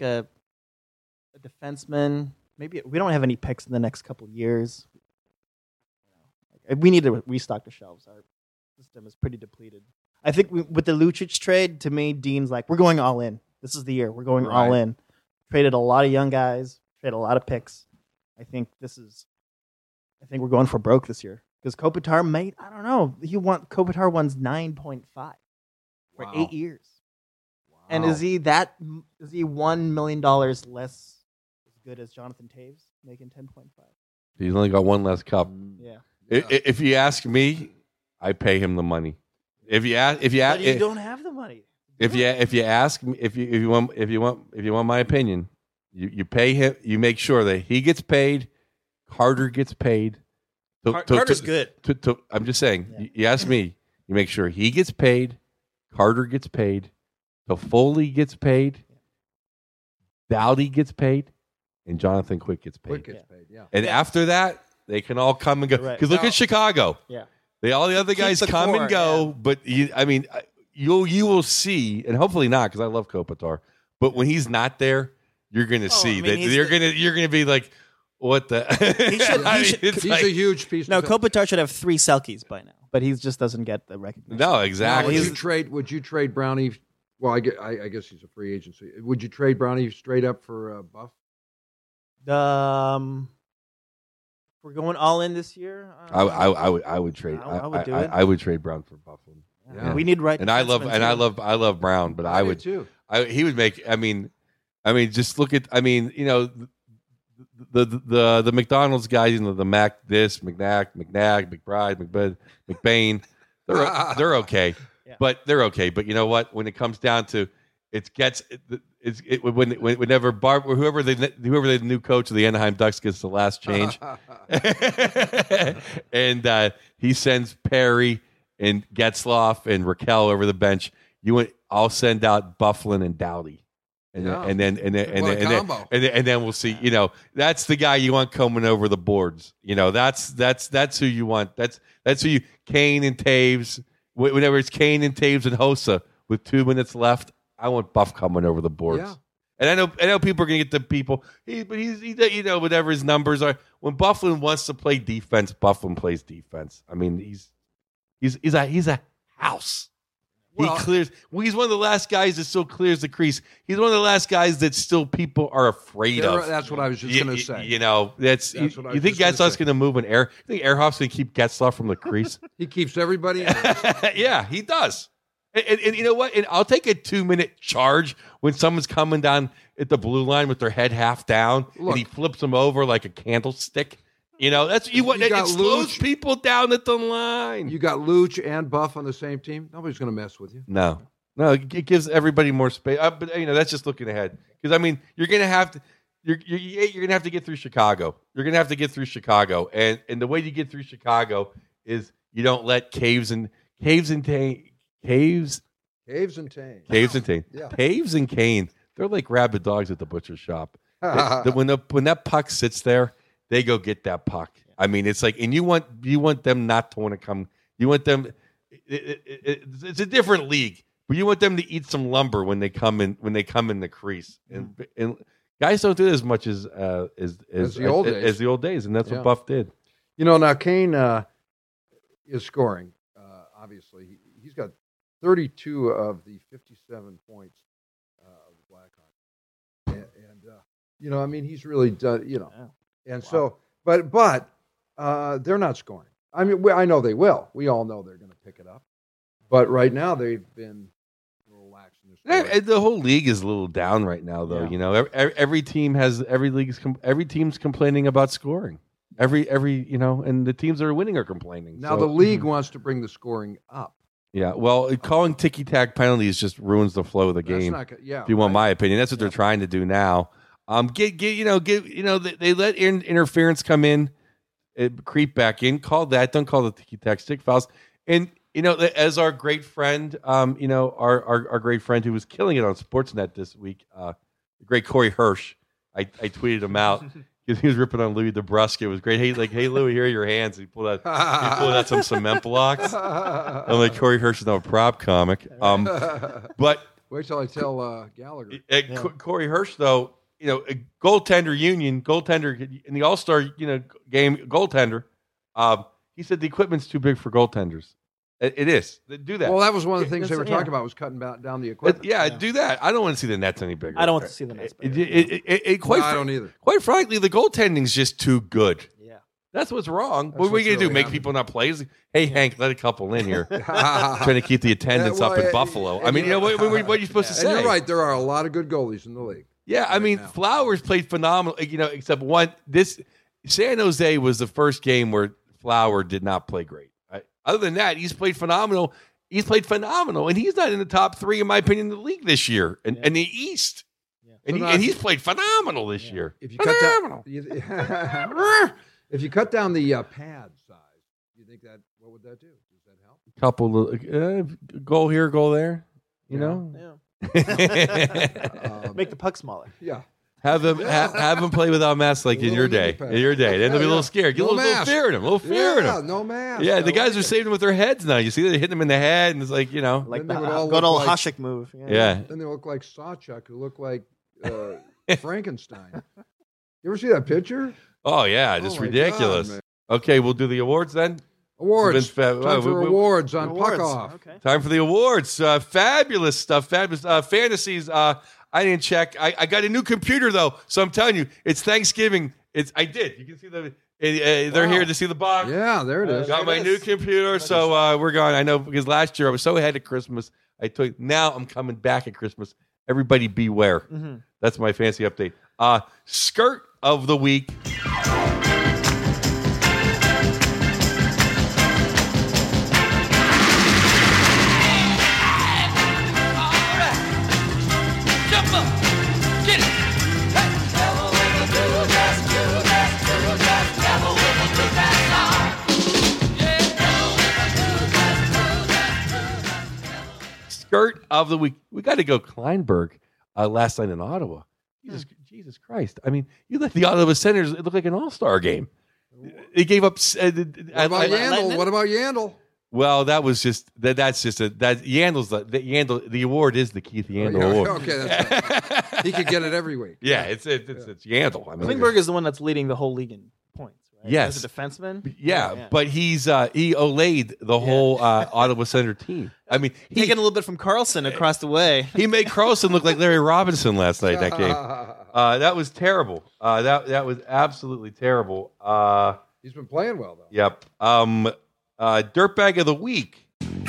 defenseman. Maybe we don't have any picks in the next couple of years. We need to restock the shelves. Our system is pretty depleted. I think with the Lucic trade, to me, Dean's like, we're going all in. This is the year. We're going all Right. in. Traded a lot of young guys. Traded a lot of picks. I think we're going for broke this year because Kopitar might. I don't know. Kopitar wants 9.5 for Wow. 8 years. And is he $1 million less as good as Jonathan Taves making 10.5? He's only got one less cup. Yeah. If you ask me, I pay him the money. If you But you don't have the money. if you ask me, if you want my opinion, you pay him. You make sure that he gets paid. Carter gets paid. Carter's good. I'm just saying. Yeah. You ask me. You make sure he gets paid. Carter gets paid. Foley gets paid. Dowdy gets paid, and Jonathan Quick gets paid. Quick gets paid, yeah. And after that, they can all come and go. Right. Because look Now- at Chicago. Yeah. All the other guys the come core, and go, yeah. but you will see, and hopefully not, because I love Kopitar. But when he's not there, you're going to see I mean, that he's you're going to be like, what the? He's a huge piece. No, of Kopitar should have 3 Selkies by now, but he just doesn't get the recognition. No, Now, exactly. would you trade Brownie? Well, I guess he's a free agent. So would you trade Brownie straight up for Buff? We're going all in this year. I would trade. I would do it. I would trade Brown for Buffalo. Yeah. We need right. And I defensemen, love Brown, but I do would too. he would make. I mean, just look at. I mean, the McDonald's guys, the McNabb, McBride, McBain, they're okay, Yeah. but they're okay. But you know what? When it comes down to whenever whoever the new coach of the Anaheim Ducks gets the last change, and he sends Perry and Getzloff and Raquel over the bench. I'll send out Bufflin and Doughty. And then we'll see. That's the guy you want coming over the boards. That's who you want. That's who you. Kane and Taves. Whenever it's Kane and Taves and Hossa with 2 minutes left, I want Buff coming over the boards. Yeah. And I know people are gonna get the people. Whatever his numbers are. When Bufflin wants to play defense, Bufflin plays defense. I mean, he's a house. Well, He clears. Well, he's one of the last guys that still clears the crease. He's one of the last guys that still people are afraid of. That's what I was just going to say. You what I you was think just gonna Getzloff's going to move an air? You think Ehrhoff's going to keep Getzloff from the crease? He keeps everybody. In. Yeah, he does. And you know what? And I'll take a 2-minute charge when someone's coming down at the blue line with their head half down, and he flips them over like a candlestick. That's what you want. It slows people down at the line. You got Luch and Buff on the same team. Nobody's going to mess with you. No, it gives everybody more space. But that's just looking ahead. Because I mean, you're going to have to. You're going to have to get through Chicago. You're going to have to get through Chicago, and the way you get through Chicago is you don't let Caves and Tane. Yeah. Caves and Kane. They're like rabid dogs at the butcher shop. When that puck sits there, they go get that puck. I mean, it's like, and you want them not to want to come. You want them. It's a different league, but you want them to eat some lumber when they come in the crease. And guys don't do it as much as the old days, and that's what Buff did. Now Kane is scoring. Obviously, he's got 32 of the 57 points of the Blackhawks, and I mean, he's really done. And so, but they're not scoring. I mean, I know they will. We all know they're going to pick it up. But right now, they've been a little lax in this. Yeah, the whole league is a little down right now, though. Yeah. Every team's complaining about scoring. And the teams that are winning are complaining. Now the league wants to bring the scoring up. Yeah, well, calling ticky-tack penalties just ruins the flow of the game. If you want my opinion, that's what they're trying to do now. They let interference come in, creep back in. Call that. Don't call the ticky-tack stick fouls. And as our great friend, our great friend who was killing it on Sportsnet this week, the great Corey Hirsch. I tweeted him out because he was ripping on Louis DeBrusque. It was great. Hey Louis, here are your hands. He pulled out some cement blocks. I'm like, Corey Hirsch is now a prop comic. But wait till I tell Gallagher. Corey Hirsch, though. A goaltender in the All-Star, game goaltender. He said the equipment's too big for goaltenders. It is. They do that. Well, that was one of the things they were talking about was cutting down the equipment. Do that. I don't want to see the nets any bigger. I don't want to see the nets bigger. I don't either. Quite frankly, the goaltending's just too good. Yeah. That's what's wrong. What are we going to do? Make people not play? Hey, Hank, let a couple in here. Trying to keep the attendance up in Buffalo. I mean, what are you supposed to say? And you're right. There are a lot of good goalies in the league. Yeah, I mean, Flowers played phenomenal. Except one. San Jose was the first game where Flower did not play great. Other than that, he's played phenomenal. He's played phenomenal, and he's not in the top 3, in my opinion, in the league this year, and in the East. Yeah. And he's played phenomenal this year. If you cut down the pad size, do you think what would that do? Does that help? Couple of goal here, goal there. Yeah. Make the puck smaller. Yeah. Have them play without masks like in your day. Then they'll be a little scared. Get a little fear in them. No mask. Yeah, the guys are saving them with their heads now. You see, they're hitting them in the head, and it's like, like the good old Hasek move. Yeah. Then they look like Sawchuk, who look like Frankenstein. You ever see that picture? Oh yeah, just Oh, my ridiculous. God, man. Okay, we'll do the awards then. Awards. It's been Time for awards on Awards. Puck Off. Okay. Time for the awards. Fabulous stuff. Fabulous fantasies. I didn't check. I got a new computer though, so I'm telling you, it's Thanksgiving. I did. You can see they're Wow. here to see the box. Yeah, there it is. Got my new computer, so we're going. I know because last year I was so ahead of Christmas. Now I'm coming back at Christmas. Everybody beware. Mm-hmm. That's my fancy update. Skirt of the week. Skirt of the week. We got to go Kleinberg last night in Ottawa. Jesus Christ. I mean, you let the Ottawa Senators, it looked like an all-star game. They gave up. What about Yandel? What about Yandel? Well, that was just that's just Yandel's the award is the Keith Yandel award. Okay, that's right. He could get it every week. Yeah, it's Yandel. I mean, Klingberg is the one that's leading the whole league in points, right? Yes. As a defenseman. yeah, but he Olayed the whole Ottawa Senator team. I mean, Taking a little bit from Carlson across the way. he made Carlson look like Larry Robinson last night. That game, that was terrible. That was absolutely terrible. He's been playing well, though. Yep. Dirtbag of the week.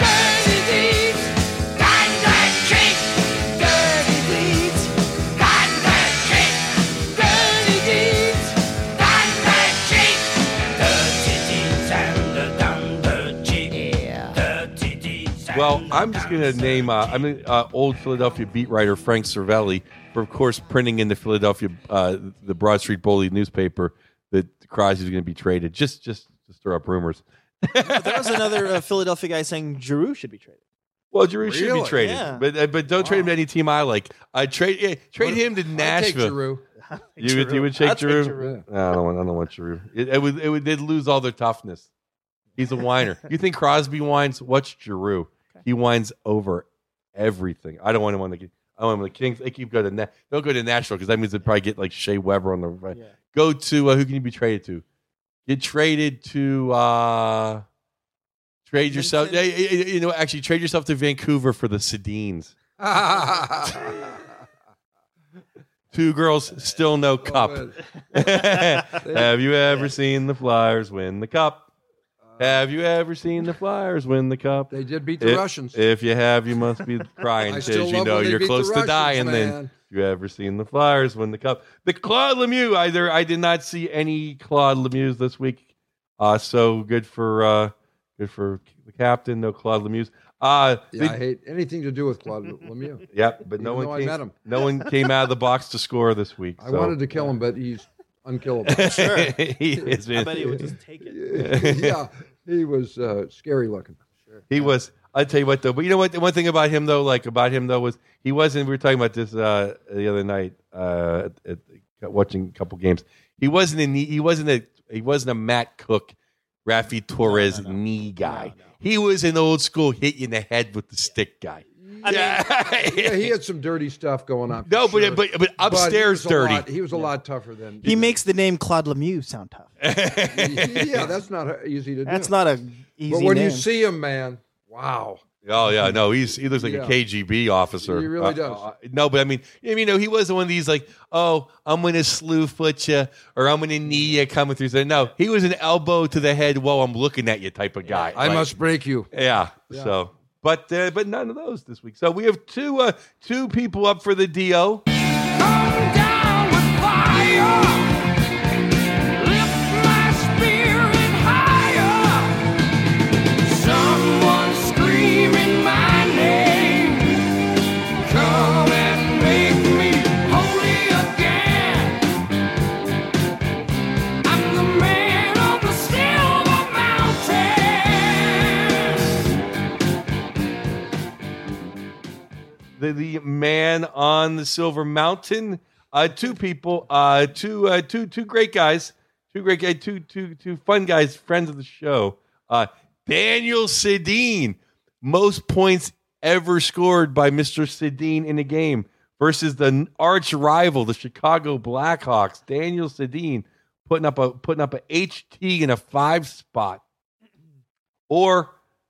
Well, I'm just going to name old Philadelphia beat writer Frank Cervelli for, of course, printing in the Philadelphia, the Broad Street Bully newspaper that Crosby's going to be traded. Just to stir up rumors. But there was another Philadelphia guy saying Giroux should be traded. Well, Giroux should be Really? traded, Yeah. but don't trade him to any team I like. Trade him to I'd take Nashville. Giroux. You would take I'll take Giroux? Giroux. Yeah. No, I don't want Giroux. They'd lose all their toughness. He's a whiner. You think Crosby whines? Watch Giroux. He whines over everything. I don't want him on the. I want him on the Kings. They keep going to. Don't go to Nashville because that means they'd probably get like Shea Weber on the right. Yeah. Go to who can you be traded to? Get traded to. Trade yourself. Actually, trade yourself to Vancouver for the Sedines. 2 girls, still no cup. Have you ever seen the Flyers win the cup? Have you ever seen the Flyers win the cup? They did beat the Russians. If you have, you must be crying I still because you love know when they you're beat the close to Russians, dying. man. Then you ever seen the Flyers win the cup? The Claude Lemieux. I did not see any Claude Lemieux this week. So good for the captain. No Claude Lemieux. I hate anything to do with Claude Lemieux. Yep, but Even though I met him. no one came out of the box to score this week. I wanted to kill him, but he's unkillable. Sure. He is. I bet he would just take it. Yeah, he was scary looking. He was. I'll tell you what, though. But you know what? The one thing about him, though, was he wasn't. We were talking about this the other night watching a couple games. He wasn't a Matt Cook, Rafi Torres knee guy. He was an old school hit you in the head with the stick guy. Yeah, he had some dirty stuff going on. No, sure. but upstairs dirty. He was a lot tougher than He makes the name Claude Lemieux sound tough. Yeah, that's not easy to do. That's not a easy But when name. you see him, man, wow. Oh yeah, no, he looks like a KGB officer. He really does. No, but I mean, he wasn't one of these like, oh, I'm going to slew foot you or I'm going to knee you coming through. So, no, he was an elbow to the head while I'm looking at you type of guy. I Like, must break you. Yeah. So, but none of those this week. So we have two people up for the DO. The man on the Silver Mountain. Two people, two great guys, two fun guys, friends of the show. Daniel Sedin, most points ever scored by Mr. Sedin in a game versus the arch rival, the Chicago Blackhawks. Daniel Sedin putting up a HT in a 5 spot, or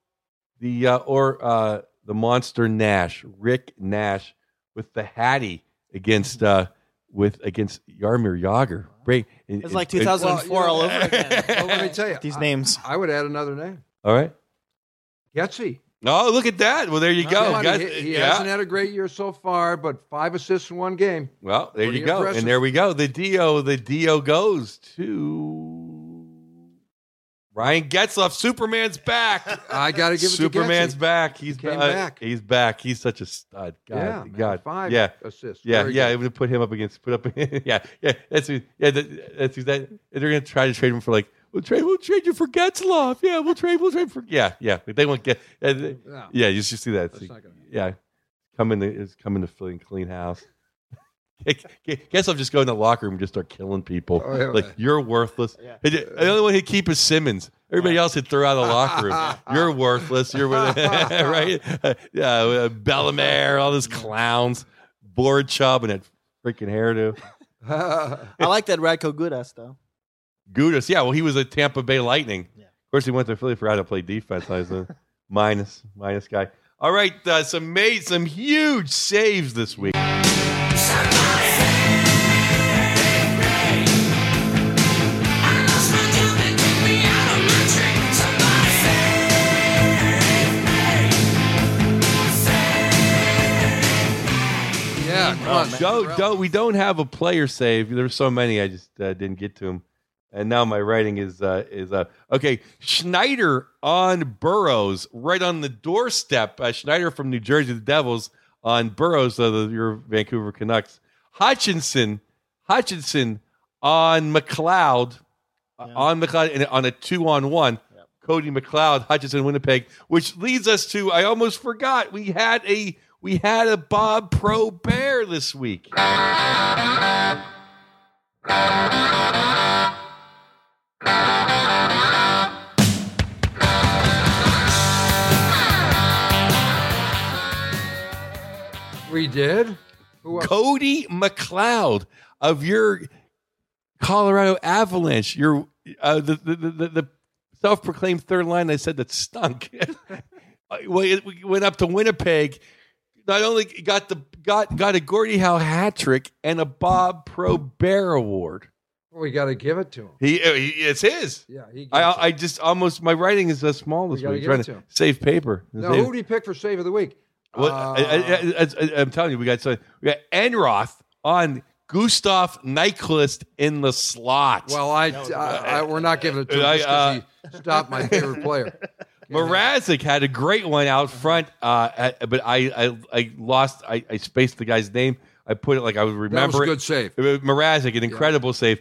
the monster Nash, Rick Nash, with the Hattie against Jaromir Jagr. It's like 2004 all over again. Well, let me tell you, These names. I would add another name. All right. Getzy. Oh, look at that. Well, there you go. Come on, Guys, he hasn't had a great year so far, but 5 assists in one game. Well, there Pretty you go. impressive. And there we go. The Dio goes to Ryan Getzlaf. Superman's back. I got to give it Superman's to Getzy. back. He's He came back. back. He's back. He's such a stud. God, Yeah, man, God. 5 Yeah. assists. Yeah, Very yeah. good. I'm gonna put him up against. Yeah. That's that. They're gonna try to trade him for we'll trade you for Getzlaf. Yeah, we'll trade for. Yeah. But they won't get. No. Yeah, you should see that. That's not gonna happen. Yeah, come to Philly and clean house. Guess I'll just go in the locker room and just start killing people. Oh, yeah. Like, you're worthless. Yeah. The only one he'd keep is Simmons. Everybody else he'd throw out of the locker room. You're worthless. You're right. Bellemare, all those clowns, Board Chubb, and that freaking hairdo. I like that Radko Gudas, though. Gudas, yeah. Well, he was a Tampa Bay Lightning. Yeah. Of course, he went to Philly for how to play defense. I was a minus guy. All right, some huge saves this week. Yeah, come on. We don't have a player save. There's so many, I just didn't get to them. And now my writing is okay. Schneider on Burrows, right on the doorstep. Schneider from New Jersey, the Devils, on Burrows, your Vancouver Canucks. Hutchinson on McLeod, and on a 2-on-1. Yep. Cody McLeod, Hutchinson, Winnipeg, which leads us to, I almost forgot, we had a Bob Pro Bear this week. We did? Who else? Cody McLeod of your Colorado Avalanche, your the self-proclaimed third line I said that stunk. We went up to Winnipeg. Not only got a Gordie Howe hat trick and a Bob Pro Bear award. We got to give it to him. It's his. Yeah, he gets I just almost, my writing is as small this We gotta week. give Trying it to to him. save paper. Now, who do you pick for save of the week? Well, I'm telling you, we got Enroth on Gustav Nyquist in the slot. Well, we're not giving it to him just 'cause he stopped my favorite player. Mrazek had a great one out front, but I lost. I spaced the guy's name. I put it like I would remember. That was a it. good save. Mrazek, an incredible save.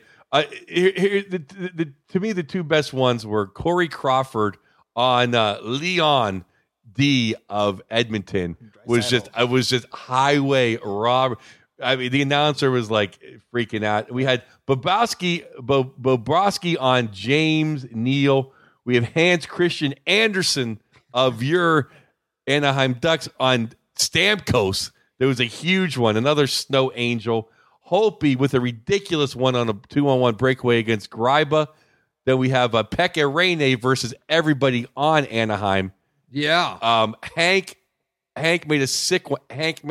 To me, the two best ones were Corey Crawford on Leon D of Edmonton. Was just highway robbery. I mean, the announcer was like freaking out. We had Bobrovsky on James Neal. We have Hans Christian Andersen of your Anaheim Ducks on Stamkos. There was a huge one, another snow angel. Holtby with a ridiculous one on a 2-on-1 breakaway against Greiba. Then we have Pekka Rinne versus everybody on Anaheim. Yeah. Hank made a sick one.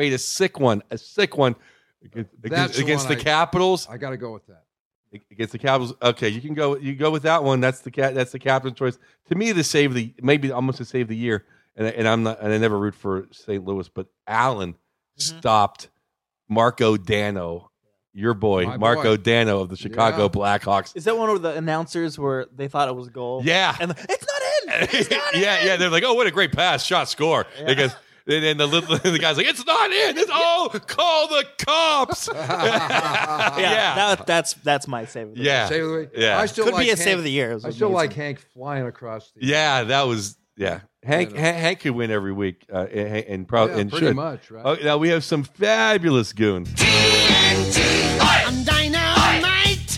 Against the Capitals. I got to go with that. Against the Capitals. Okay, you go with that one. That's the captain's choice. To me, maybe almost the save of the year. And I never root for St. Louis, but Allen stopped Marco Dano, your boy, My Marco boy. Dano of the Chicago Yeah. Blackhawks. Is that one of the announcers where they thought it was a goal? Yeah. And it's not in. It's not in. Yeah. They're like, oh, what a great pass, shot, score. Because then the guy's like, it's not in. Call the cops. Yeah. That's my save of the Yeah. Save of the week. Yeah. I still Could like be a Hank, save of the year. It was I still amazing. like Hank flying across the. Yeah, that was Hank could win every week, and probably Yeah, and pretty should. much, right? Oh, now we have some fabulous goons. I'm dynamite.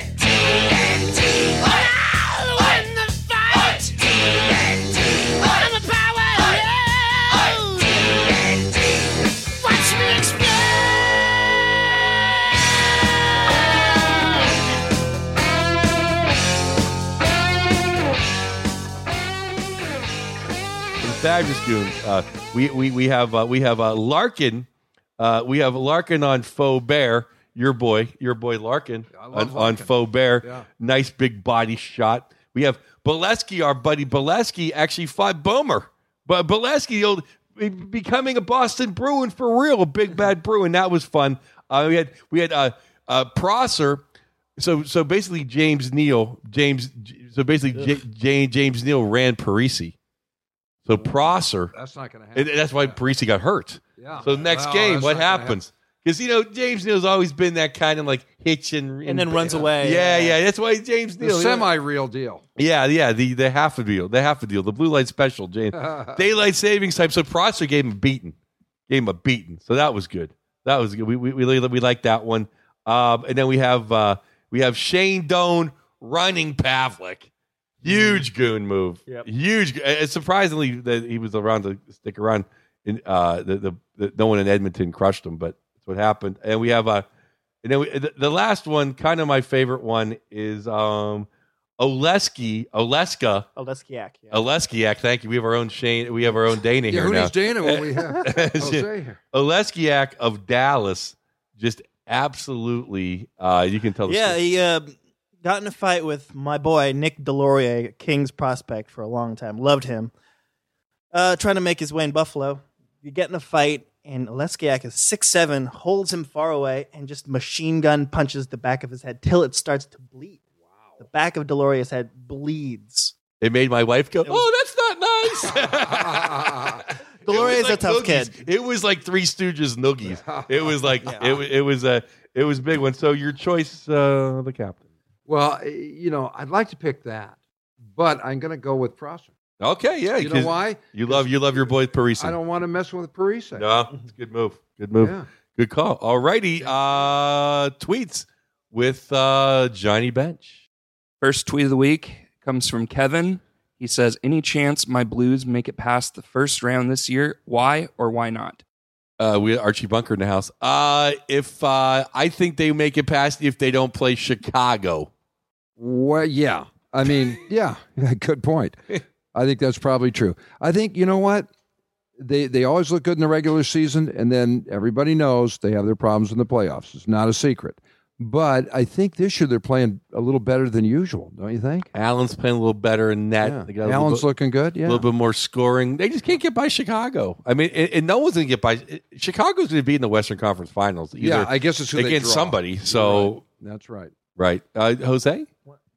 I'll win the fight. I'm a power load. Watch me explode. fabulous goon. We have Larkin. We have Larkin on Faux Bear. Your boy Larkin I love on Larkin. Faux Bear. Yeah. Nice big body shot. We have Bolesky, our buddy Bolesky, actually fought Bomer. But Bolesky, becoming a Boston Bruin for real, a big bad Bruin. That was fun. We had Prosser. So basically, James Neal ran Parisi. So Prosser, That's not going to happen. and that's why Parisi got hurt. Yeah. So next Well, game, that's what not gonna happens? Because James Neal's always been that kind of like hitch and then runs away. Yeah. That's why James The Neal. semi-real deal. Yeah. The half a deal, the blue light special, James. Daylight savings time. So Prosser gave him a beating. So that was good. We liked that one. And then we have Shane Doan running Pavlik. Huge goon move. Yep. Huge. Surprisingly that he was around to stick around. No one in Edmonton crushed him, but that's what happened. And we have the last one, kind of my favorite one, is Oleskiak. Yeah. Oleskiak, thank you. We have our own Shane. We have our own Dana Yeah, here who now. needs Dana when we have Jose here? Oleskiak of Dallas, just absolutely. You can tell. The Yeah, story. he got in a fight with my boy Nick Delorier, Kings prospect for a long time. Loved him. Trying to make his way in Buffalo. You get in a fight, and Oleskiak is 6'7", holds him far away, and just machine gun punches the back of his head till it starts to bleed. Wow. The back of Delorier's head bleeds. It made my wife go, "Oh, that's not nice." Delorier's a tough noogies. kid. It was like Three Stooges noogies. It was like it was a big one. So your choice, the captain. Well, I'd like to pick that, but I'm going to go with Prosser. Okay, yeah. You know why? You love your boy Parisi. I don't want to mess with Parise. No, it's a good move. Good move. Yeah. Good call. All righty. Tweets with Johnny Bench. First tweet of the week comes from Kevin. He says, "Any chance my Blues make it past the first round this year? Why or why not?" We Archie Bunker in the house. If I think they make it past if they don't play Chicago. Well, yeah. I mean, yeah, good point. I think that's probably true. I think, you know what? They always look good in the regular season, and then everybody knows they have their problems in the playoffs. It's not a secret. But I think this year they're playing a little better than usual, don't you think? Allen's playing a little better in net. Yeah. They got Allen's looking good, a yeah. little bit more scoring. They just can't get by Chicago. I mean, and no one's going to get by. Chicago's going to be in the Western Conference Finals. Yeah, I guess it's who they against draw. somebody. So That's right. right, Jose,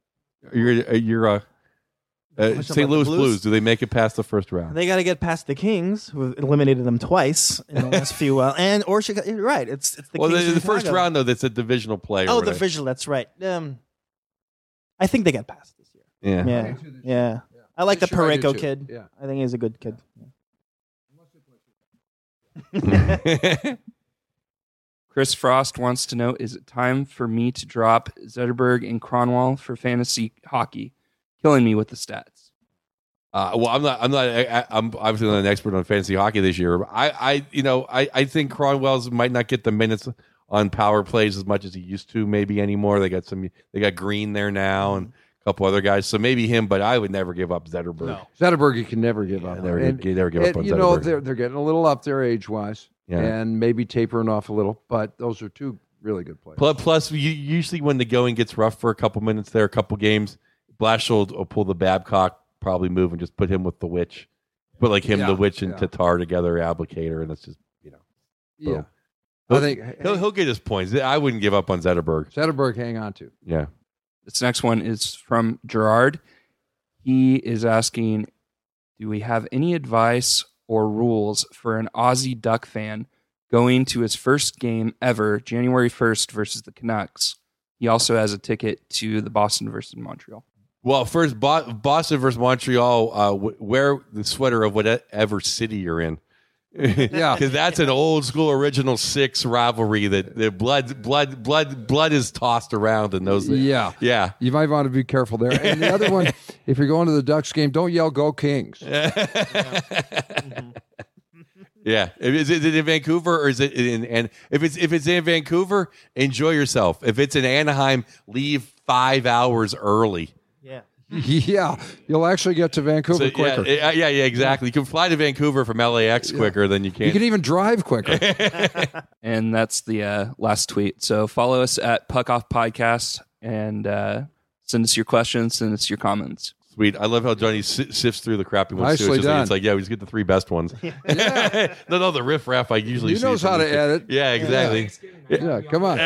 you're St. about Louis the Blues. Blues? Do they make it past the first round? They got to get past the Kings, who eliminated them twice in the last few. Or Chicago. You're right. It's the Well, Kings. the of first Chicago. round though, that's a divisional play. or Oh, the whatever. visual. That's right. I think they get past this year. Yeah. Yeah. I like This the year I do Pareko too. kid. Yeah. I think he's a good kid. Chris Frost wants to know, is it time for me to drop Zetterberg and Cronwall for fantasy hockey? Killing me with the stats. Well, I'm obviously not an expert on fantasy hockey this year. I think Cronwell's might not get the minutes on power plays as much as he used to, maybe anymore. They got Green there now and a couple other guys, so maybe him. But I would never give up Zetterberg. No. Zetterberg, you can never give up. Never And- give up on you know, Zetterberg. they're getting a little up there age-wise Yeah. and maybe tapering off a little, but those are two really good players. Plus, usually when the going gets rough for a couple minutes there, a couple games, Blashill will pull the Babcock probably move and just put him with the Witch, put like him, Yeah, the Witch, and yeah. Tatar together, Applicator, and it's just Yeah. boom. I think He'll get his points. I wouldn't give up on Zetterberg. Zetterberg, hang on to. Yeah. This next one is from Gerard. He is asking, do we have any advice or rules for an Aussie Duck fan going to his first game ever, January 1st versus the Canucks? He also has a ticket to the Boston versus Montreal. Well, first, Boston versus Montreal, wear the sweater of whatever city you're in. Yeah. Because that's an old school original six rivalry that the blood is tossed around in those. Yeah. Yeah. You might want to be careful there. And the other one, if you're going to the Ducks game, don't yell "Go Kings." Yeah. Is it in Vancouver or is it in? And if it's in Vancouver, enjoy yourself. If it's in Anaheim, leave 5 hours early. Yeah. Yeah, you'll actually get to Vancouver So, quicker. yeah, exactly. You can fly to Vancouver from LAX quicker than you can. You can even drive quicker. And that's the last tweet. So follow us at Puck Off Podcast and send us your questions, send us your comments. Sweet. I love how Johnny sifts through the crappy ones too. Nicely It's just like, done. it's like, yeah, we just get the 3 best ones. no, the riff raff I usually He see. knows from how to this- edit. Yeah, exactly. Yeah, come on.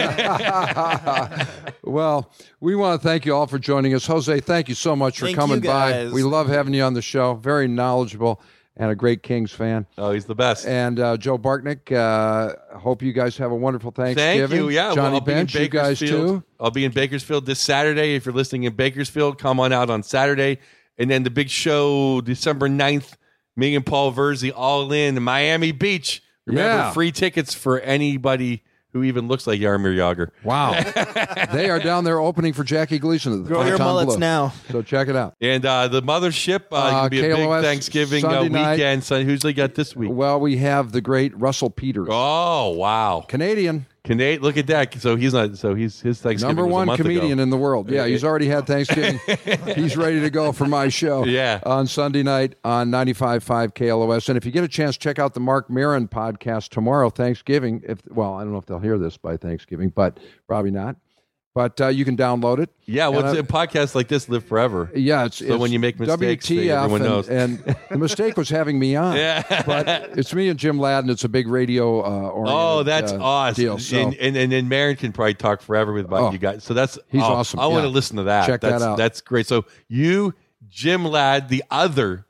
Yeah. Well, we want to thank you all for joining us. Jose, thank you so much for Thank coming you, by. guys. We love having you on the show. Very knowledgeable and a great Kings fan. Oh, he's the best. And Joe Bartnick, hope you guys have a wonderful Thanksgiving. Thank you. Yeah, Johnny I'll be in Bench, you guys Bakersfield. too. I'll be in Bakersfield this Saturday. If you're listening in Bakersfield, come on out on Saturday. And then the big show, December 9th, me and Paul Verzi all in Miami Beach. Remember, Yeah. free tickets for anybody who even looks like Jaromir Jagr. Wow. They are down there opening for Jackie Gleason at the Grow your Fontaine mullets Blue. now. So check it out. And the mothership can be a KLOS big Thanksgiving Sunday night. weekend. So who's they got this week? Well, we have the great Russell Peters. Oh, wow. Canadian. Canadian, look at that. So he's not. So his Thanksgiving Number was a one month comedian ago. in the world. Yeah, he's already had Thanksgiving. He's ready to go for my show. Yeah. On Sunday night on 95.5 KLOS. And if you get a chance, check out the Mark Maron podcast tomorrow, Thanksgiving. Well, I don't know if they'll hear this by Thanksgiving, but probably not. But you can download it. Yeah, And, what's a podcast like this live forever? Yeah, it's So when you make mistakes, WTF, everyone knows. and the mistake was having me on. Yeah. But it's me and Jim Ladd, it's a big radio oriented Oh, that's awesome. deal. So And then Marin can probably talk forever about Oh, you guys. So that's he's awesome. I want to Yeah. listen to that. Check that that's, out. That's great. So you, Jim Ladd, the other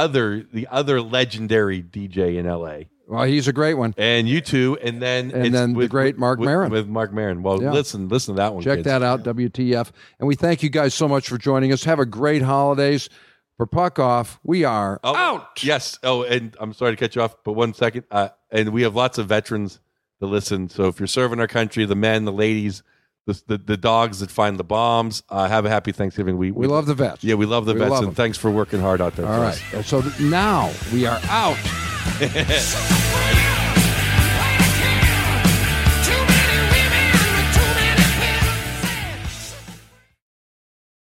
legendary DJ in LA. well, he's a great one. And you two, and then the great Mark Maron. with Mark Maron. Well, Yeah. listen to that one. Check kids. that out, WTF. And we thank you guys so much for joining us. Have a great holidays. For Puck Off, we are out. Yes. Oh, and I'm sorry to cut you off, but 1 second. And we have lots of veterans to listen. So if you're serving our country, the men, the ladies, the dogs that find the bombs, have a happy Thanksgiving. We We love the vets. Yeah, we love the vets, love and them. thanks for working hard out there. All for right. us. So now we are out. So